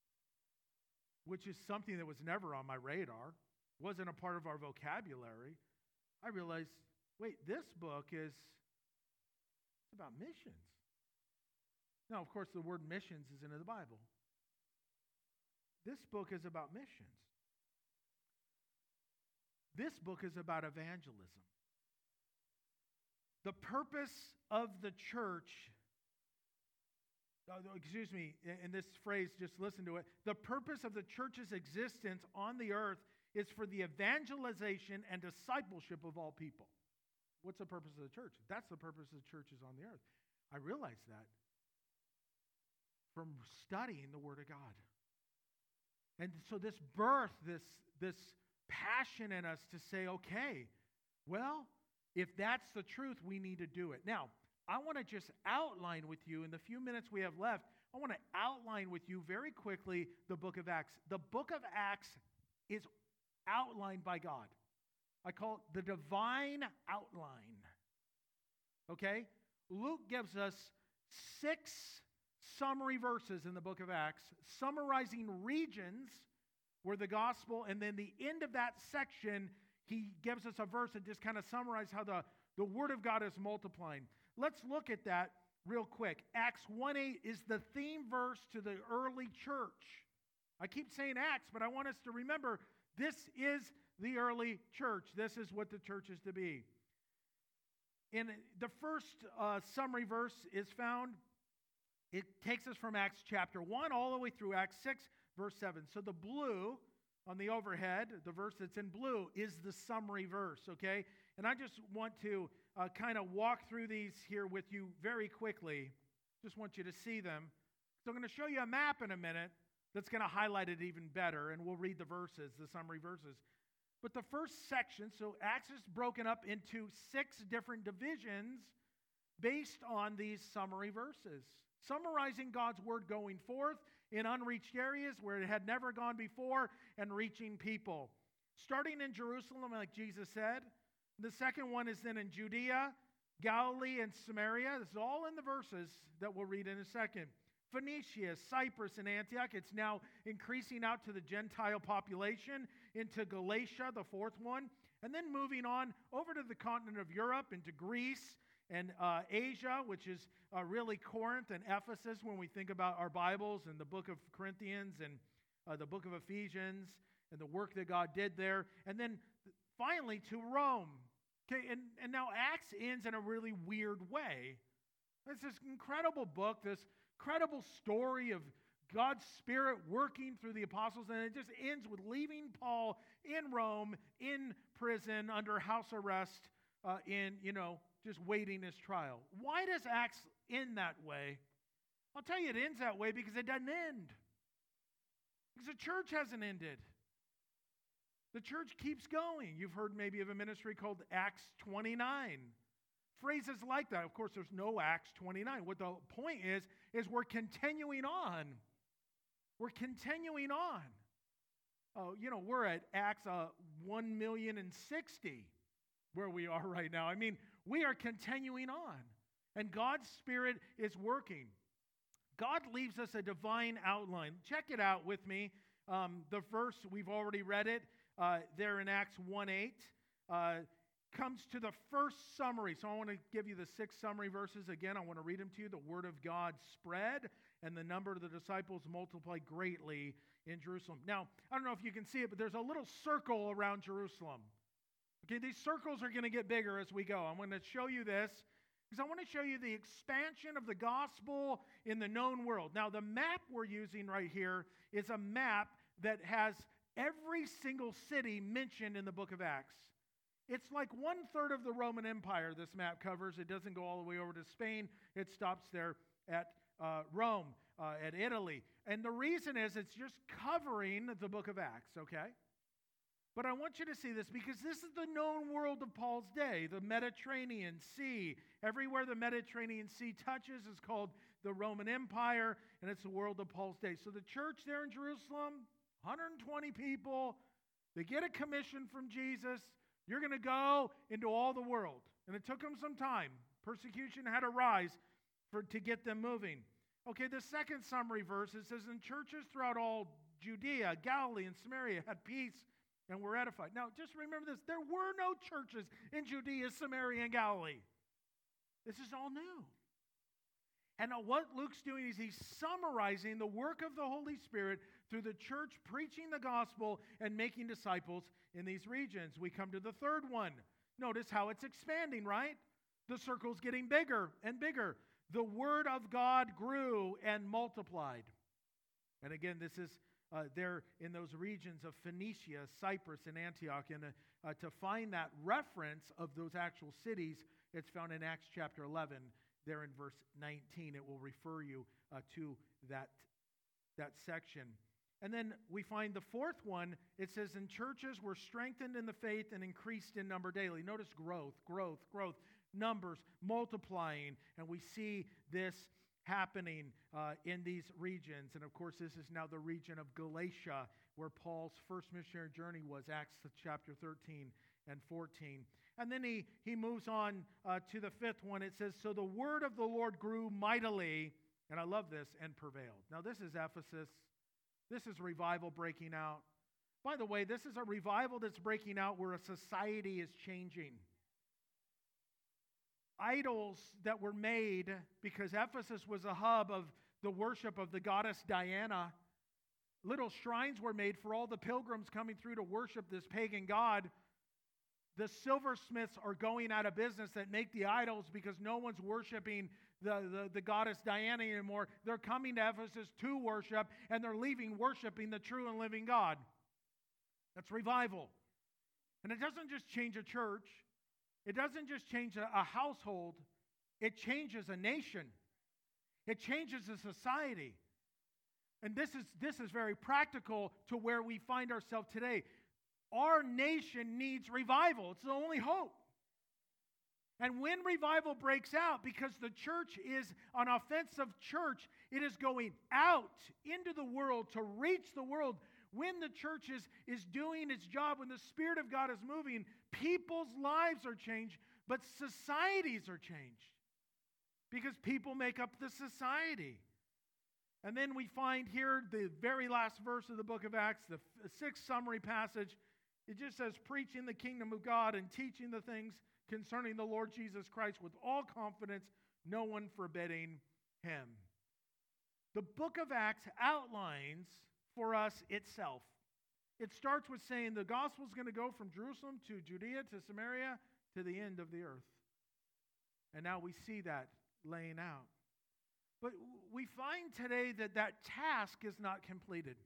which is something that was never on my radar, wasn't a part of our vocabulary. I realized, wait, this book is it's about missions. Now, of course, the word missions isn't in the Bible. This book is about missions. This book is about evangelism. The purpose of the church, uh, excuse me, in this phrase, just listen to it. The purpose of the church's existence on the earth is for the evangelization and discipleship of all people. What's the purpose of the church? That's the purpose of the churches on the earth. I realized that from studying the Word of God. And so this birth, this, this passion in us to say, okay, well, if that's the truth, we need to do it. Now, I want to just outline with you, in the few minutes we have left, I want to outline with you very quickly the book of Acts. The book of Acts is outlined by God. I call it the divine outline. Okay? Luke gives us six summary verses in the book of Acts, summarizing regions where the gospel, and then the end of that section, he gives us a verse that just kind of summarizes how the, the word of God is multiplying. Let's look at that real quick. Acts one eight is the theme verse to the early church. I keep saying Acts, but I want us to remember this is the early church. This is what the church is to be. In the first uh, summary verse is found, it takes us from Acts chapter one all the way through Acts six, verse seven. So the blue on the overhead, the verse that's in blue, is the summary verse, okay? And I just want to uh, kind of walk through these here with you very quickly. Just want you to see them. So I'm going to show you a map in a minute that's going to highlight it even better, and we'll read the verses, the summary verses. But the first section, so Acts is broken up into six different divisions based on these summary verses, summarizing God's word going forth in unreached areas where it had never gone before and reaching people. Starting in Jerusalem, like Jesus said. The second one is then in Judea, Galilee, and Samaria. This is all in the verses that we'll read in a second. Phoenicia, Cyprus, and Antioch. It's now increasing out to the Gentile population, into Galatia, the fourth one, and then moving on over to the continent of Europe, into Greece and uh, Asia, which is uh, really Corinth and Ephesus when we think about our Bibles and the book of Corinthians and uh, the book of Ephesians and the work that God did there, and then finally to Rome. Okay, and, and now Acts ends in a really weird way. It's this incredible book, this incredible story of God's Spirit working through the apostles, and it just ends with leaving Paul in Rome, in prison, under house arrest, uh, in, you know, just waiting his trial. Why does Acts end that way? I'll tell you, it ends that way because it doesn't end. Because the church hasn't ended. The church keeps going. You've heard maybe of a ministry called Acts twenty-nine. Phrases like that. Of course, there's no Acts twenty-nine. What the point is, is we're continuing on. We're continuing on. Oh, you know, we're at Acts uh, one million sixty where we are right now. I mean, we are continuing on. And God's Spirit is working. God leaves us a divine outline. Check it out with me. Um, the verse, we've already read it. Uh, there in Acts one eight, uh, comes to the first summary. So I want to give you the six summary verses again. I want to read them to you. The word of God spread, and the number of the disciples multiplied greatly in Jerusalem. Now, I don't know if you can see it, but there's a little circle around Jerusalem. Okay, these circles are going to get bigger as we go. I'm going to show you this because I want to show you the expansion of the gospel in the known world. Now, the map we're using right here is a map that has every single city mentioned in the book of Acts. It's like one third of the Roman Empire this map covers. It doesn't go all the way over to Spain. It stops there at uh, Rome, uh, at Italy. And the reason is it's just covering the book of Acts, okay? But I want you to see this because this is the known world of Paul's day, the Mediterranean Sea. Everywhere the Mediterranean Sea touches is called the Roman Empire, and it's the world of Paul's day. So the church there in Jerusalem, one hundred twenty people, they get a commission from Jesus. You're going to go into all the world. And it took them some time. Persecution had to rise for, to get them moving. Okay, the second summary verse, it says, and churches throughout all Judea, Galilee, and Samaria had peace and were edified. Now, just remember this. There were no churches in Judea, Samaria, and Galilee. This is all new. And now what Luke's doing is he's summarizing the work of the Holy Spirit through the church preaching the gospel and making disciples in these regions. We come to the third one. Notice how it's expanding, right? The circle's getting bigger and bigger. The word of God grew and multiplied. And again, this is uh, there in those regions of Phoenicia, Cyprus, and Antioch. And uh, uh, to find that reference of those actual cities, it's found in Acts chapter eleven. There in verse nineteen, it will refer you uh, to that, that section. And then we find the fourth one. It says, and churches were strengthened in the faith and increased in number daily. Notice growth, growth, growth, numbers multiplying. And we see this happening uh, in these regions. And of course, this is now the region of Galatia, where Paul's first missionary journey was, Acts chapter thirteen and fourteen. And then he, he moves on uh, to the fifth one. It says, so the word of the Lord grew mightily, and I love this, and prevailed. Now this is Ephesus. This is revival breaking out. By the way, this is a revival that's breaking out where a society is changing. Idols that were made because Ephesus was a hub of the worship of the goddess Diana. little shrines were made for all the pilgrims coming through to worship this pagan god. The silversmiths are going out of business that make the idols because no one's worshiping the, the, the goddess Diana anymore. They're coming to Ephesus to worship, and they're leaving worshiping the true and living God. That's revival. And it doesn't just change a church. It doesn't just change a, a household. It changes a nation. It changes a society. And this is, this is very practical to where we find ourselves today. Our nation needs revival. It's the only hope. And when revival breaks out, because the church is an offensive church, it is going out into the world to reach the world. When the church is, is doing its job, when the Spirit of God is moving, people's lives are changed, but societies are changed. Because people make up the society. And then we find here the very last verse of the book of Acts, the sixth summary passage. It just says, preaching the kingdom of God and teaching the things concerning the Lord Jesus Christ with all confidence, no one forbidding him. The book of Acts outlines for us itself. It starts with saying the gospel is going to go from Jerusalem to Judea to Samaria to the end of the earth. And now we see that laying out. But we find today that that task is not completed.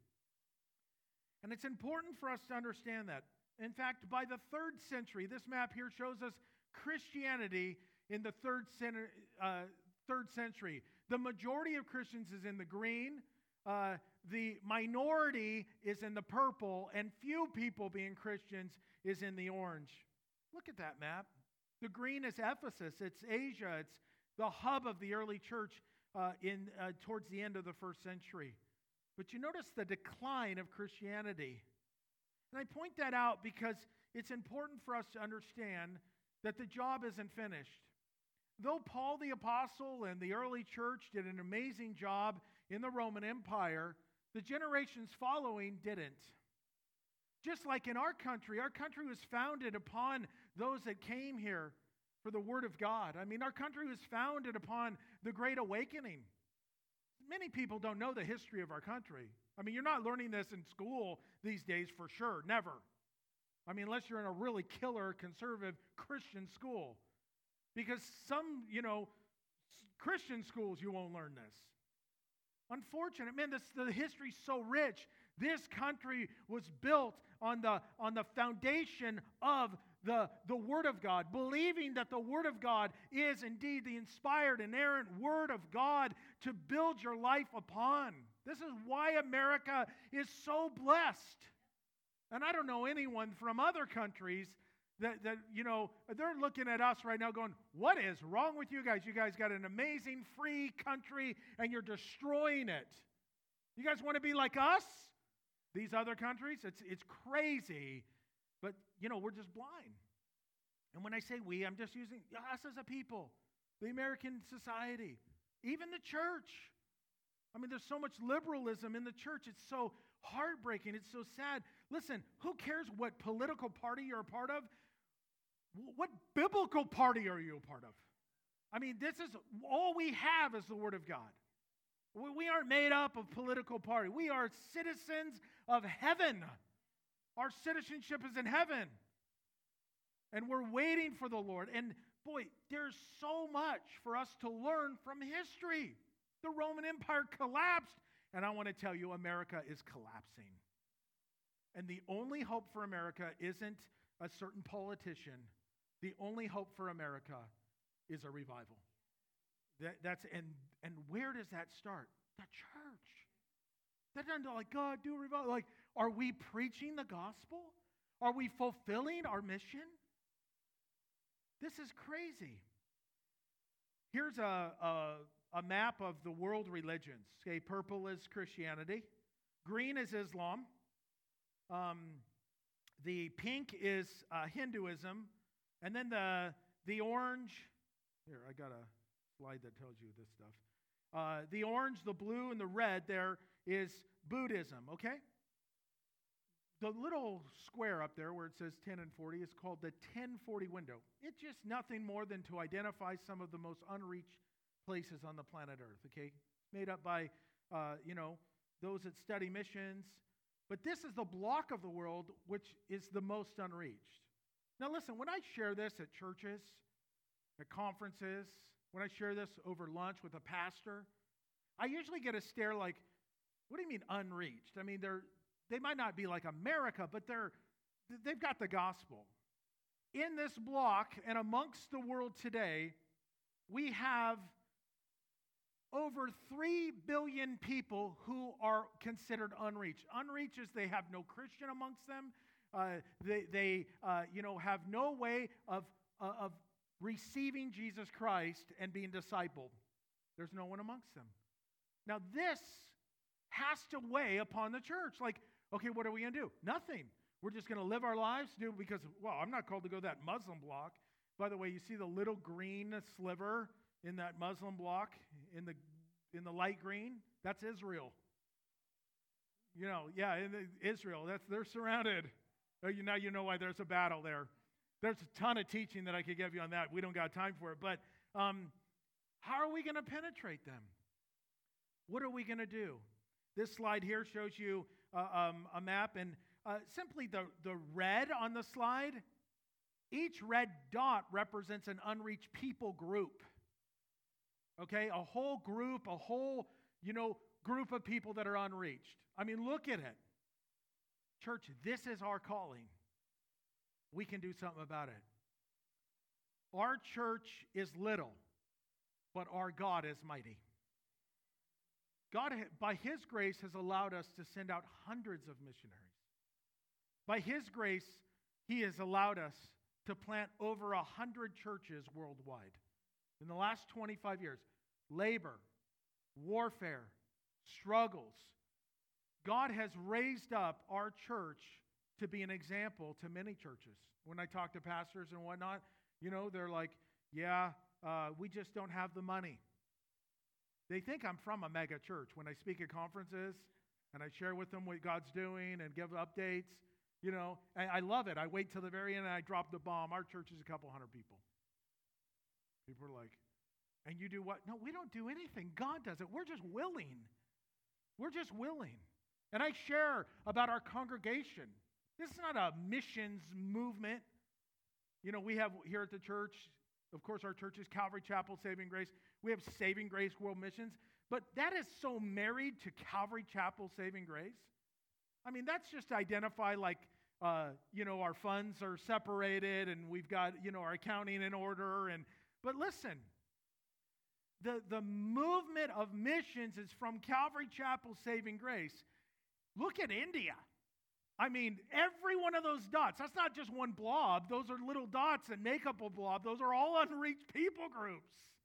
And it's important for us to understand that. In fact, by the third century, this map here shows us Christianity in the third, center, uh, third century. The majority of Christians is in the green. Uh, the minority is in the purple. And few people being Christians is in the orange. Look at that map. The green is Ephesus. It's Asia. It's the hub of the early church uh, in uh, towards the end of the first century. But you notice the decline of Christianity. And I point that out because it's important for us to understand that the job isn't finished. Though Paul the Apostle and the early church did an amazing job in the Roman Empire, the generations following didn't. Just like in our country, our country was founded upon those that came here for the Word of God. I mean, our country was founded upon the Great Awakening. Many people don't know the history of our country. I mean, you're not learning this in school these days for sure, never. I mean, unless you're in a really killer conservative Christian school. Because some, you know, Christian schools, you won't learn this. Unfortunate. Man, this, the history's so rich. This country was built on the, on the foundation of the, the Word of God, believing that the Word of God is indeed the inspired, inerrant Word of God to build your life upon. This is why America is so blessed. And I don't know anyone from other countries that, that, you know, they're looking at us right now going, what is wrong with you guys? You guys got an amazing free country and you're destroying it. You guys want to be like us? These other countries? It's, it's crazy. But, you know, we're just blind. And when I say we, I'm just using us as a people, the American society, even the church. I mean, there's so much liberalism in the church. It's so heartbreaking. It's so sad. Listen, who cares what political party you're a part of? What biblical party are you a part of? I mean, this is all we have is the Word of God. We aren't made up of political party. We are citizens of heaven. Our citizenship is in heaven. And we're waiting for the Lord. And boy, there's so much for us to learn from history. The Roman Empire collapsed. And I want to tell you, America is collapsing. And the only hope for America isn't a certain politician. The only hope for America is a revival. That, that's and and where does that start? The church. That doesn't like, God, do a revival. Like, are we preaching the gospel? Are we fulfilling our mission? This is crazy. Here's a, a, a map of the world religions. Okay, purple is Christianity. Green is Islam. Um, the pink is uh, Hinduism. And then the, the orange, here, I got a slide that tells you this stuff. Uh, the orange, the blue, and the red there is Buddhism, okay? The little square up there where it says ten and forty is called the ten forty window. It's just nothing more than to identify some of the most unreached places on the planet Earth, okay? Made up by, uh, you know, those that study missions. But this is the block of the world which is the most unreached. Now listen, when I share this at churches, at conferences, when I share this over lunch with a pastor, I usually get a stare like, what do you mean unreached? I mean, they're they might not be like America, but they're they've got the gospel. In this block and amongst the world today, we have over three billion people who are considered unreached. Unreached is they have no Christian amongst them. Uh, they, they uh, you know, have no way of, uh, of receiving Jesus Christ and being discipled. There's no one amongst them. Now, this has to weigh upon the church. Like, okay, what are we going to do? Nothing. We're just going to live our lives, do because, well, I'm not called to go that Muslim block. By the way, you see the little green sliver in that Muslim block, in the in the light green? That's Israel. You know, yeah, in the, Israel. That's they're surrounded. Uh, you, now you know why there's a battle there. There's a ton of teaching that I could give you on that. We don't got time for it. But um, how are we going to penetrate them? What are we going to do? This slide here shows you uh, um, a map, and uh, simply the, the red on the slide, each red dot represents an unreached people group. Okay, a whole group, a whole, you know, group of people that are unreached. I mean, look at it. Church, this is our calling. We can do something about it. Our church is little, but our God is mighty. God, by His grace, has allowed us to send out hundreds of missionaries. By His grace, He has allowed us to plant over a hundred churches worldwide. In the last twenty-five years, labor, warfare, struggles, God has raised up our church to be an example to many churches. When I talk to pastors and whatnot, you know, they're like, yeah, uh, we just don't have the money. They think I'm from a mega church. When I speak at conferences and I share with them what God's doing and give updates, you know, and I love it. I wait till the very end and I drop the bomb. Our church is a couple hundred people. People are like, and you do what? No, we don't do anything. God does it. We're just willing. We're just willing. And I share about our congregation. This is not a missions movement. You know, we have here at the church, of course, our church is Calvary Chapel, Saving Grace. We have Saving Grace World Missions. But that is so married to Calvary Chapel, Saving Grace. I mean, that's just to identify like, uh, you know, our funds are separated and we've got, you know, our accounting in order. And But listen, the, the movement of missions is from Calvary Chapel, Saving Grace. Look at India. I mean, every one of those dots, that's not just one blob. Those are little dots that make up a blob. Those are all unreached people groups.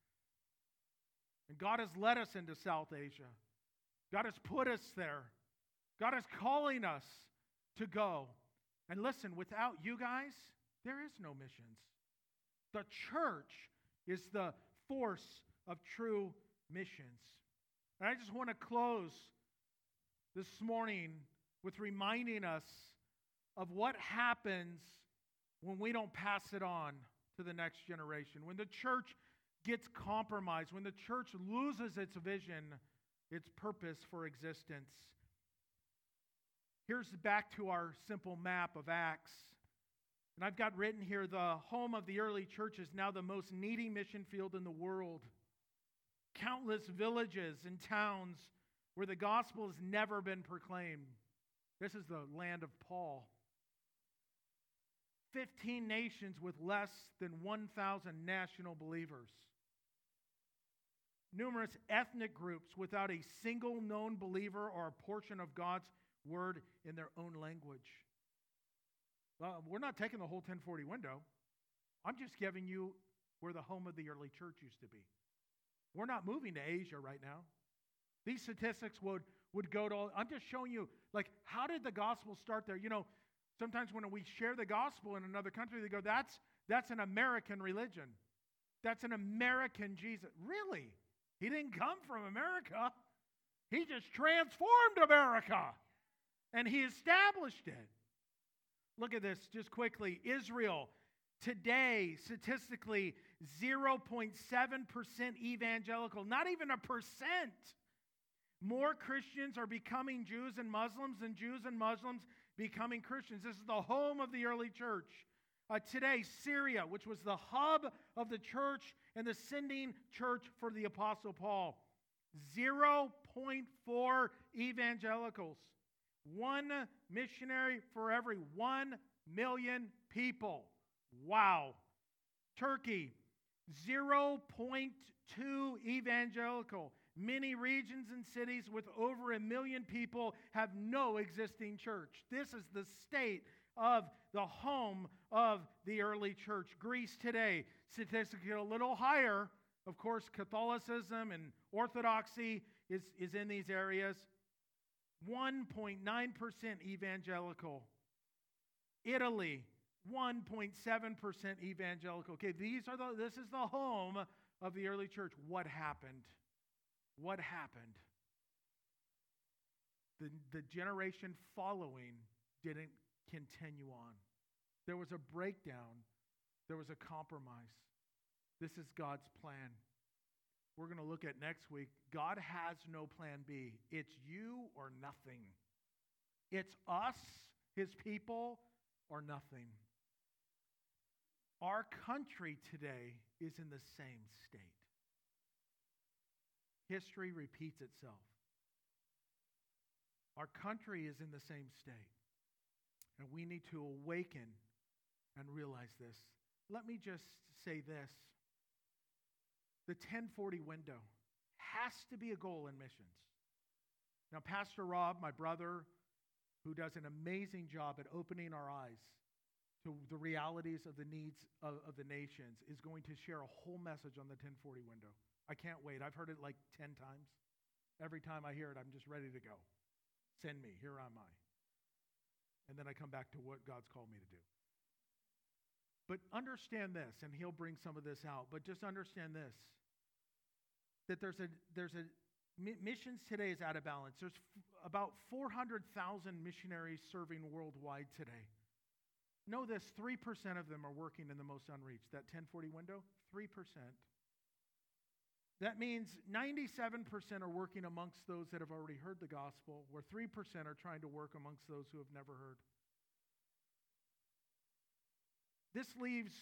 And God has led us into South Asia. God has put us there. God is calling us to go. And listen, without you guys, there is no missions. The church is the force of true missions. And I just want to close this morning with reminding us of what happens when we don't pass it on to the next generation. When the church gets compromised, when the church loses its vision, its purpose for existence. Here's back to our simple map of Acts. And I've got written here, the home of the early church is now the most needy mission field in the world. Countless villages and towns where the gospel has never been proclaimed. This is the land of Paul. Fifteen nations with less than one thousand national believers. Numerous ethnic groups without a single known believer or a portion of God's word in their own language. Well, we're not taking the whole ten forty window. I'm just giving you where the home of the early church used to be. We're not moving to Asia right now. These statistics would, would go to, all, I'm just showing you, like, how did the gospel start there? You know, sometimes when we share the gospel in another country, they go, that's, that's an American religion. That's an American Jesus. Really? He didn't come from America. He just transformed America. And he established it. Look at this just quickly. Israel, today, statistically, zero point seven percent evangelical. Not even a percent. More Christians are becoming Jews and Muslims than Jews and Muslims becoming Christians. This is the home of the early church. Uh, today, Syria, which was the hub of the church and the sending church for the Apostle Paul, zero point four evangelicals. One missionary for every one million people. Wow. Turkey, zero point two evangelical. Many regions and cities with over a million people have no existing church. This is the state of the home of the early church. Greece today, statistically a little higher. Of course, Catholicism and Orthodoxy is, is in these areas. one point nine percent evangelical. Italy, one point seven percent evangelical. Okay, these are the, this is the home of the early church. What happened? What happened? The, the generation following didn't continue on. There was a breakdown. There was a compromise. This is God's plan. We're going to look at next week. God has no plan B. It's you or nothing. It's us, his people, or nothing. Our country today is in the same state. History repeats itself. Our country is in the same state. And we need to awaken and realize this. Let me just say this. The ten forty window has to be a goal in missions. Now, Pastor Rob, my brother, who does an amazing job at opening our eyes to the realities of the needs of, of the nations, is going to share a whole message on the ten forty window. I can't wait. I've heard it like ten times. Every time I hear it, I'm just ready to go. Send me. Here am I. And then I come back to what God's called me to do. But understand this, and he'll bring some of this out, but just understand this, that there's a, there's a, missions today is out of balance. There's f- about four hundred thousand missionaries serving worldwide today. Know this, three percent of them are working in the most unreached. That ten forty window, three percent. That means ninety-seven percent are working amongst those that have already heard the gospel, where three percent are trying to work amongst those who have never heard. This leaves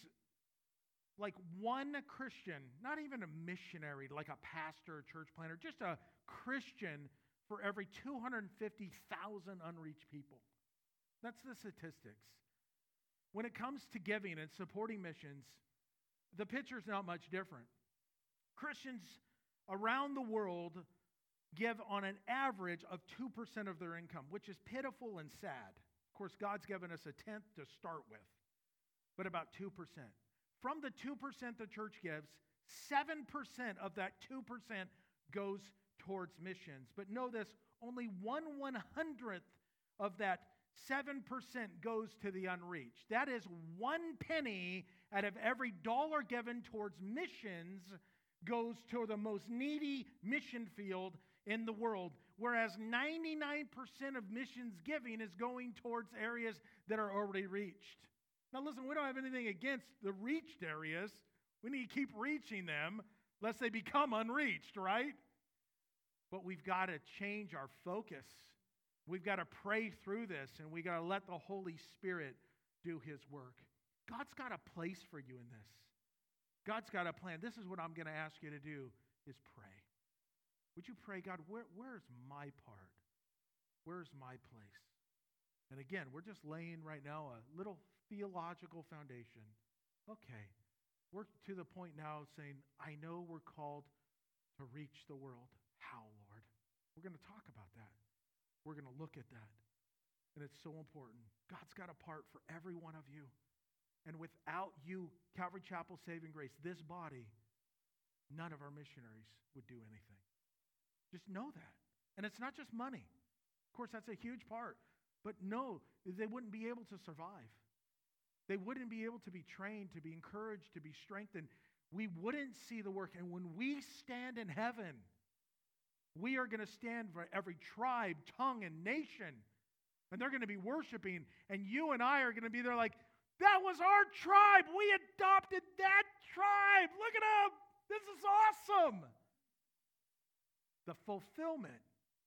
like one Christian, not even a missionary, like a pastor, church planter, just a Christian for every two hundred fifty thousand unreached people. That's the statistics. When it comes to giving and supporting missions, the picture's not much different. Christians around the world give on an average of two percent of their income, which is pitiful and sad. Of course, God's given us a tenth to start with, but about two percent. From the two percent the church gives, seven percent of that two percent goes towards missions. But know this, only one one-hundredth of that seven percent goes to the unreached. That is one penny out of every dollar given towards missions goes to the most needy mission field in the world, whereas ninety-nine percent of missions giving is going towards areas that are already reached. Now listen, we don't have anything against the reached areas. We need to keep reaching them lest they become unreached, right? But we've got to change our focus. We've got to pray through this, and we've got to let the Holy Spirit do his work. God's got a place for you in this. God's got a plan. This is what I'm going to ask you to do, is pray. Would you pray, God, where, where's my part? Where's my place? And again, we're just laying right now a little theological foundation. Okay, we're to the point now of saying, I know we're called to reach the world. How, Lord? We're going to talk about that. We're going to look at that. And it's so important. God's got a part for every one of you. And without you, Calvary Chapel Saving Grace, this body, none of our missionaries would do anything. Just know that. And it's not just money. Of course, that's a huge part. But no, they wouldn't be able to survive. They wouldn't be able to be trained, to be encouraged, to be strengthened. We wouldn't see the work. And when we stand in heaven, we are going to stand for every tribe, tongue, and nation. And they're going to be worshiping. And you and I are going to be there like, that was our tribe. We adopted that tribe. Look at them. This is awesome. The fulfillment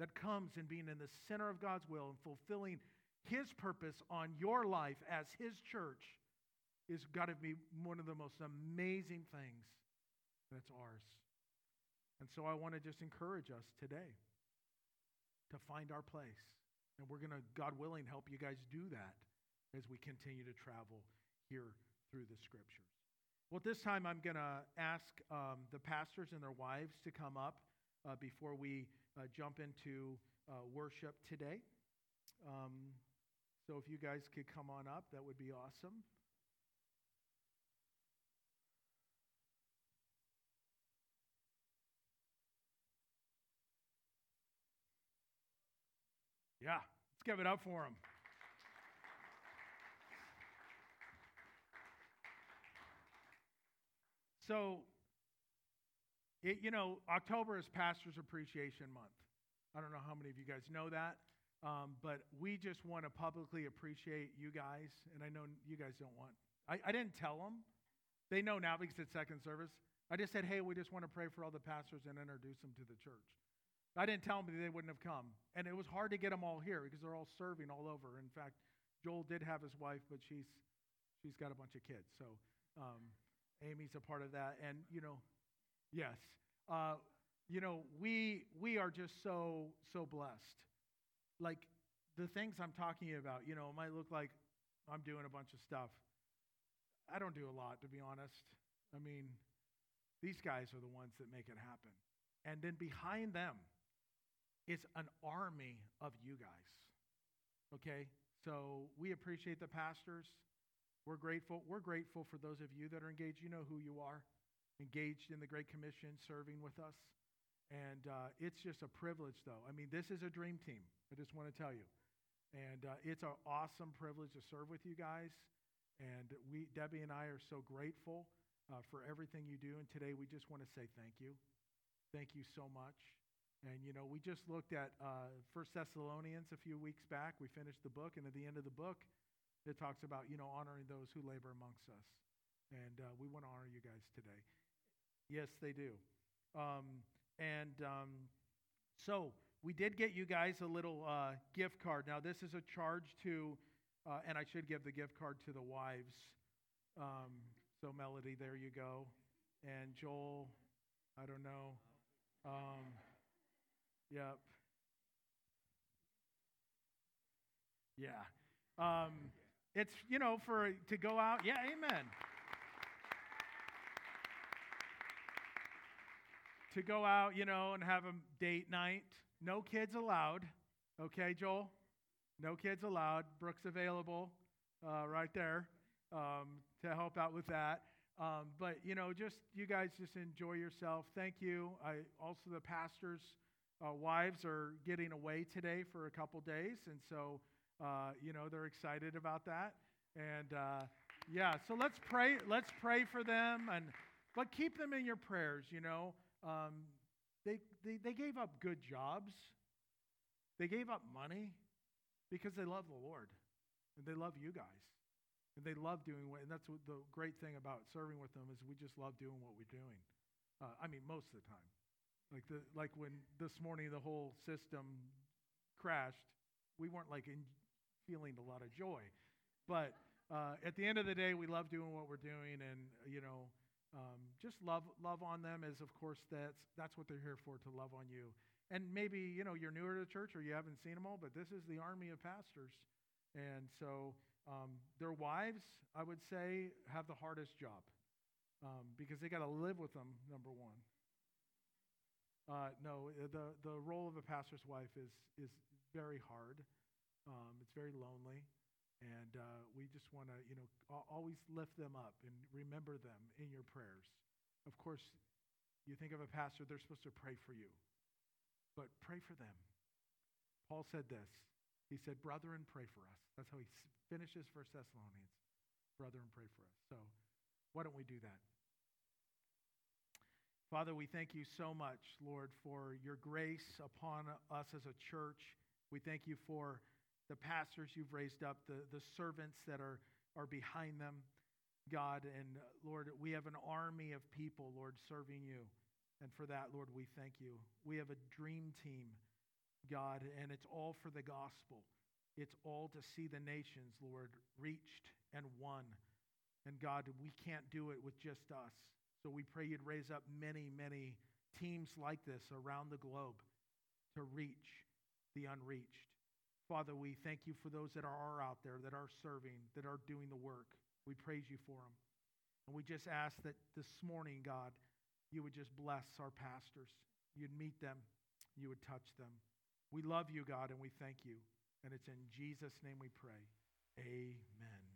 that comes in being in the center of God's will and fulfilling His purpose on your life as His church is got to be one of the most amazing things that's ours. And so I want to just encourage us today to find our place. And we're going to, God willing, help you guys do that as we continue to travel here through the Scriptures. Well, at this time, I'm going to ask um, the pastors and their wives to come up uh, before we uh, jump into uh, worship today. Um, so if you guys could come on up, that would be awesome. Yeah, let's give it up for them. So, it, you know, October is Pastor's Appreciation Month. I don't know how many of you guys know that, um, but we just want to publicly appreciate you guys, and I know you guys don't want. I, I didn't tell them. They know now because it's second service. I just said, hey, we just want to pray for all the pastors and introduce them to the church. I didn't tell them that they wouldn't have come, and it was hard to get them all here because they're all serving all over. In fact, Joel did have his wife, but she's she's got a bunch of kids, so um, Amy's a part of that. And you know, yes, uh, you know, we we are just so so blessed. Like the things I'm talking about, you know, it might look like I'm doing a bunch of stuff. I don't do a lot, to be honest. I mean, these guys are the ones that make it happen, and then behind them, it's an army of you guys, okay? So we appreciate the pastors. We're grateful. We're grateful for those of you that are engaged. You know who you are, engaged in the Great Commission, serving with us. And uh, it's just a privilege, though. I mean, this is a dream team. I just want to tell you. And uh, it's an awesome privilege to serve with you guys. And we, Debbie and I are so grateful uh, for everything you do. And today we just want to say thank you. Thank you so much. And, you know, we just looked at uh, First Thessalonians a few weeks back. We finished the book, and at the end of the book, it talks about, you know, honoring those who labor amongst us. And uh, we want to honor you guys today. Yes, they do. Um, and um, so we did get you guys a little uh, gift card. Now, this is a charge to, uh, and I should give the gift card to the wives. Um, so, Melody, there you go. And Joel, I don't know. Um, Yep. Yeah. Um, it's, you know, for to go out. Yeah, amen. To go out, you know, and have a date night. No kids allowed. Okay, Joel? No kids allowed. Brooke's available uh, right there um, to help out with that. Um, but, you know, just you guys just enjoy yourself. Thank you. I also, the pastors' Uh, wives are getting away today for a couple days, and so, uh, you know, they're excited about that. And, uh, yeah, so let's pray. Let's pray for them, and but keep them in your prayers, you know. Um, they, they, they gave up good jobs. They gave up money because they love the Lord, and they love you guys, and they love doing what, and that's what the great thing about serving with them is we just love doing what we're doing. Uh, I mean, most of the time. Like the like when this morning the whole system crashed, we weren't like in feeling a lot of joy, but uh, at the end of the day, we love doing what we're doing, and you know, um, just love love on them as of course that's that's what they're here for, to love on you. And maybe you know you're newer to the church or you haven't seen them all, but this is the army of pastors, and so um, their wives, I would say, have the hardest job um, because they got to live with them. Number one. Uh, no, the, the role of a pastor's wife is is very hard. Um, it's very lonely, and uh, we just want to, you know, always lift them up and remember them in your prayers. Of course, you think of a pastor, they're supposed to pray for you, but pray for them. Paul said this. He said, brethren, pray for us. That's how he finishes First Thessalonians. Brethren, pray for us. So why don't we do that? Father, we thank you so much, Lord, for your grace upon us as a church. We thank you for the pastors you've raised up, the, the servants that are, are behind them, God. And uh, Lord, we have an army of people, Lord, serving you. And for that, Lord, we thank you. We have a dream team God, and it's all for the gospel. It's all to see the nations, Lord, reached and won. And God, we can't do it with just us. So we pray you'd raise up many, many teams like this around the globe to reach the unreached. Father, we thank you for those that are out there, that are serving, that are doing the work. We praise you for them. And we just ask that this morning, God, you would just bless our pastors. You'd meet them. You would touch them. We love you, God, and we thank you. And it's in Jesus' name we pray. Amen.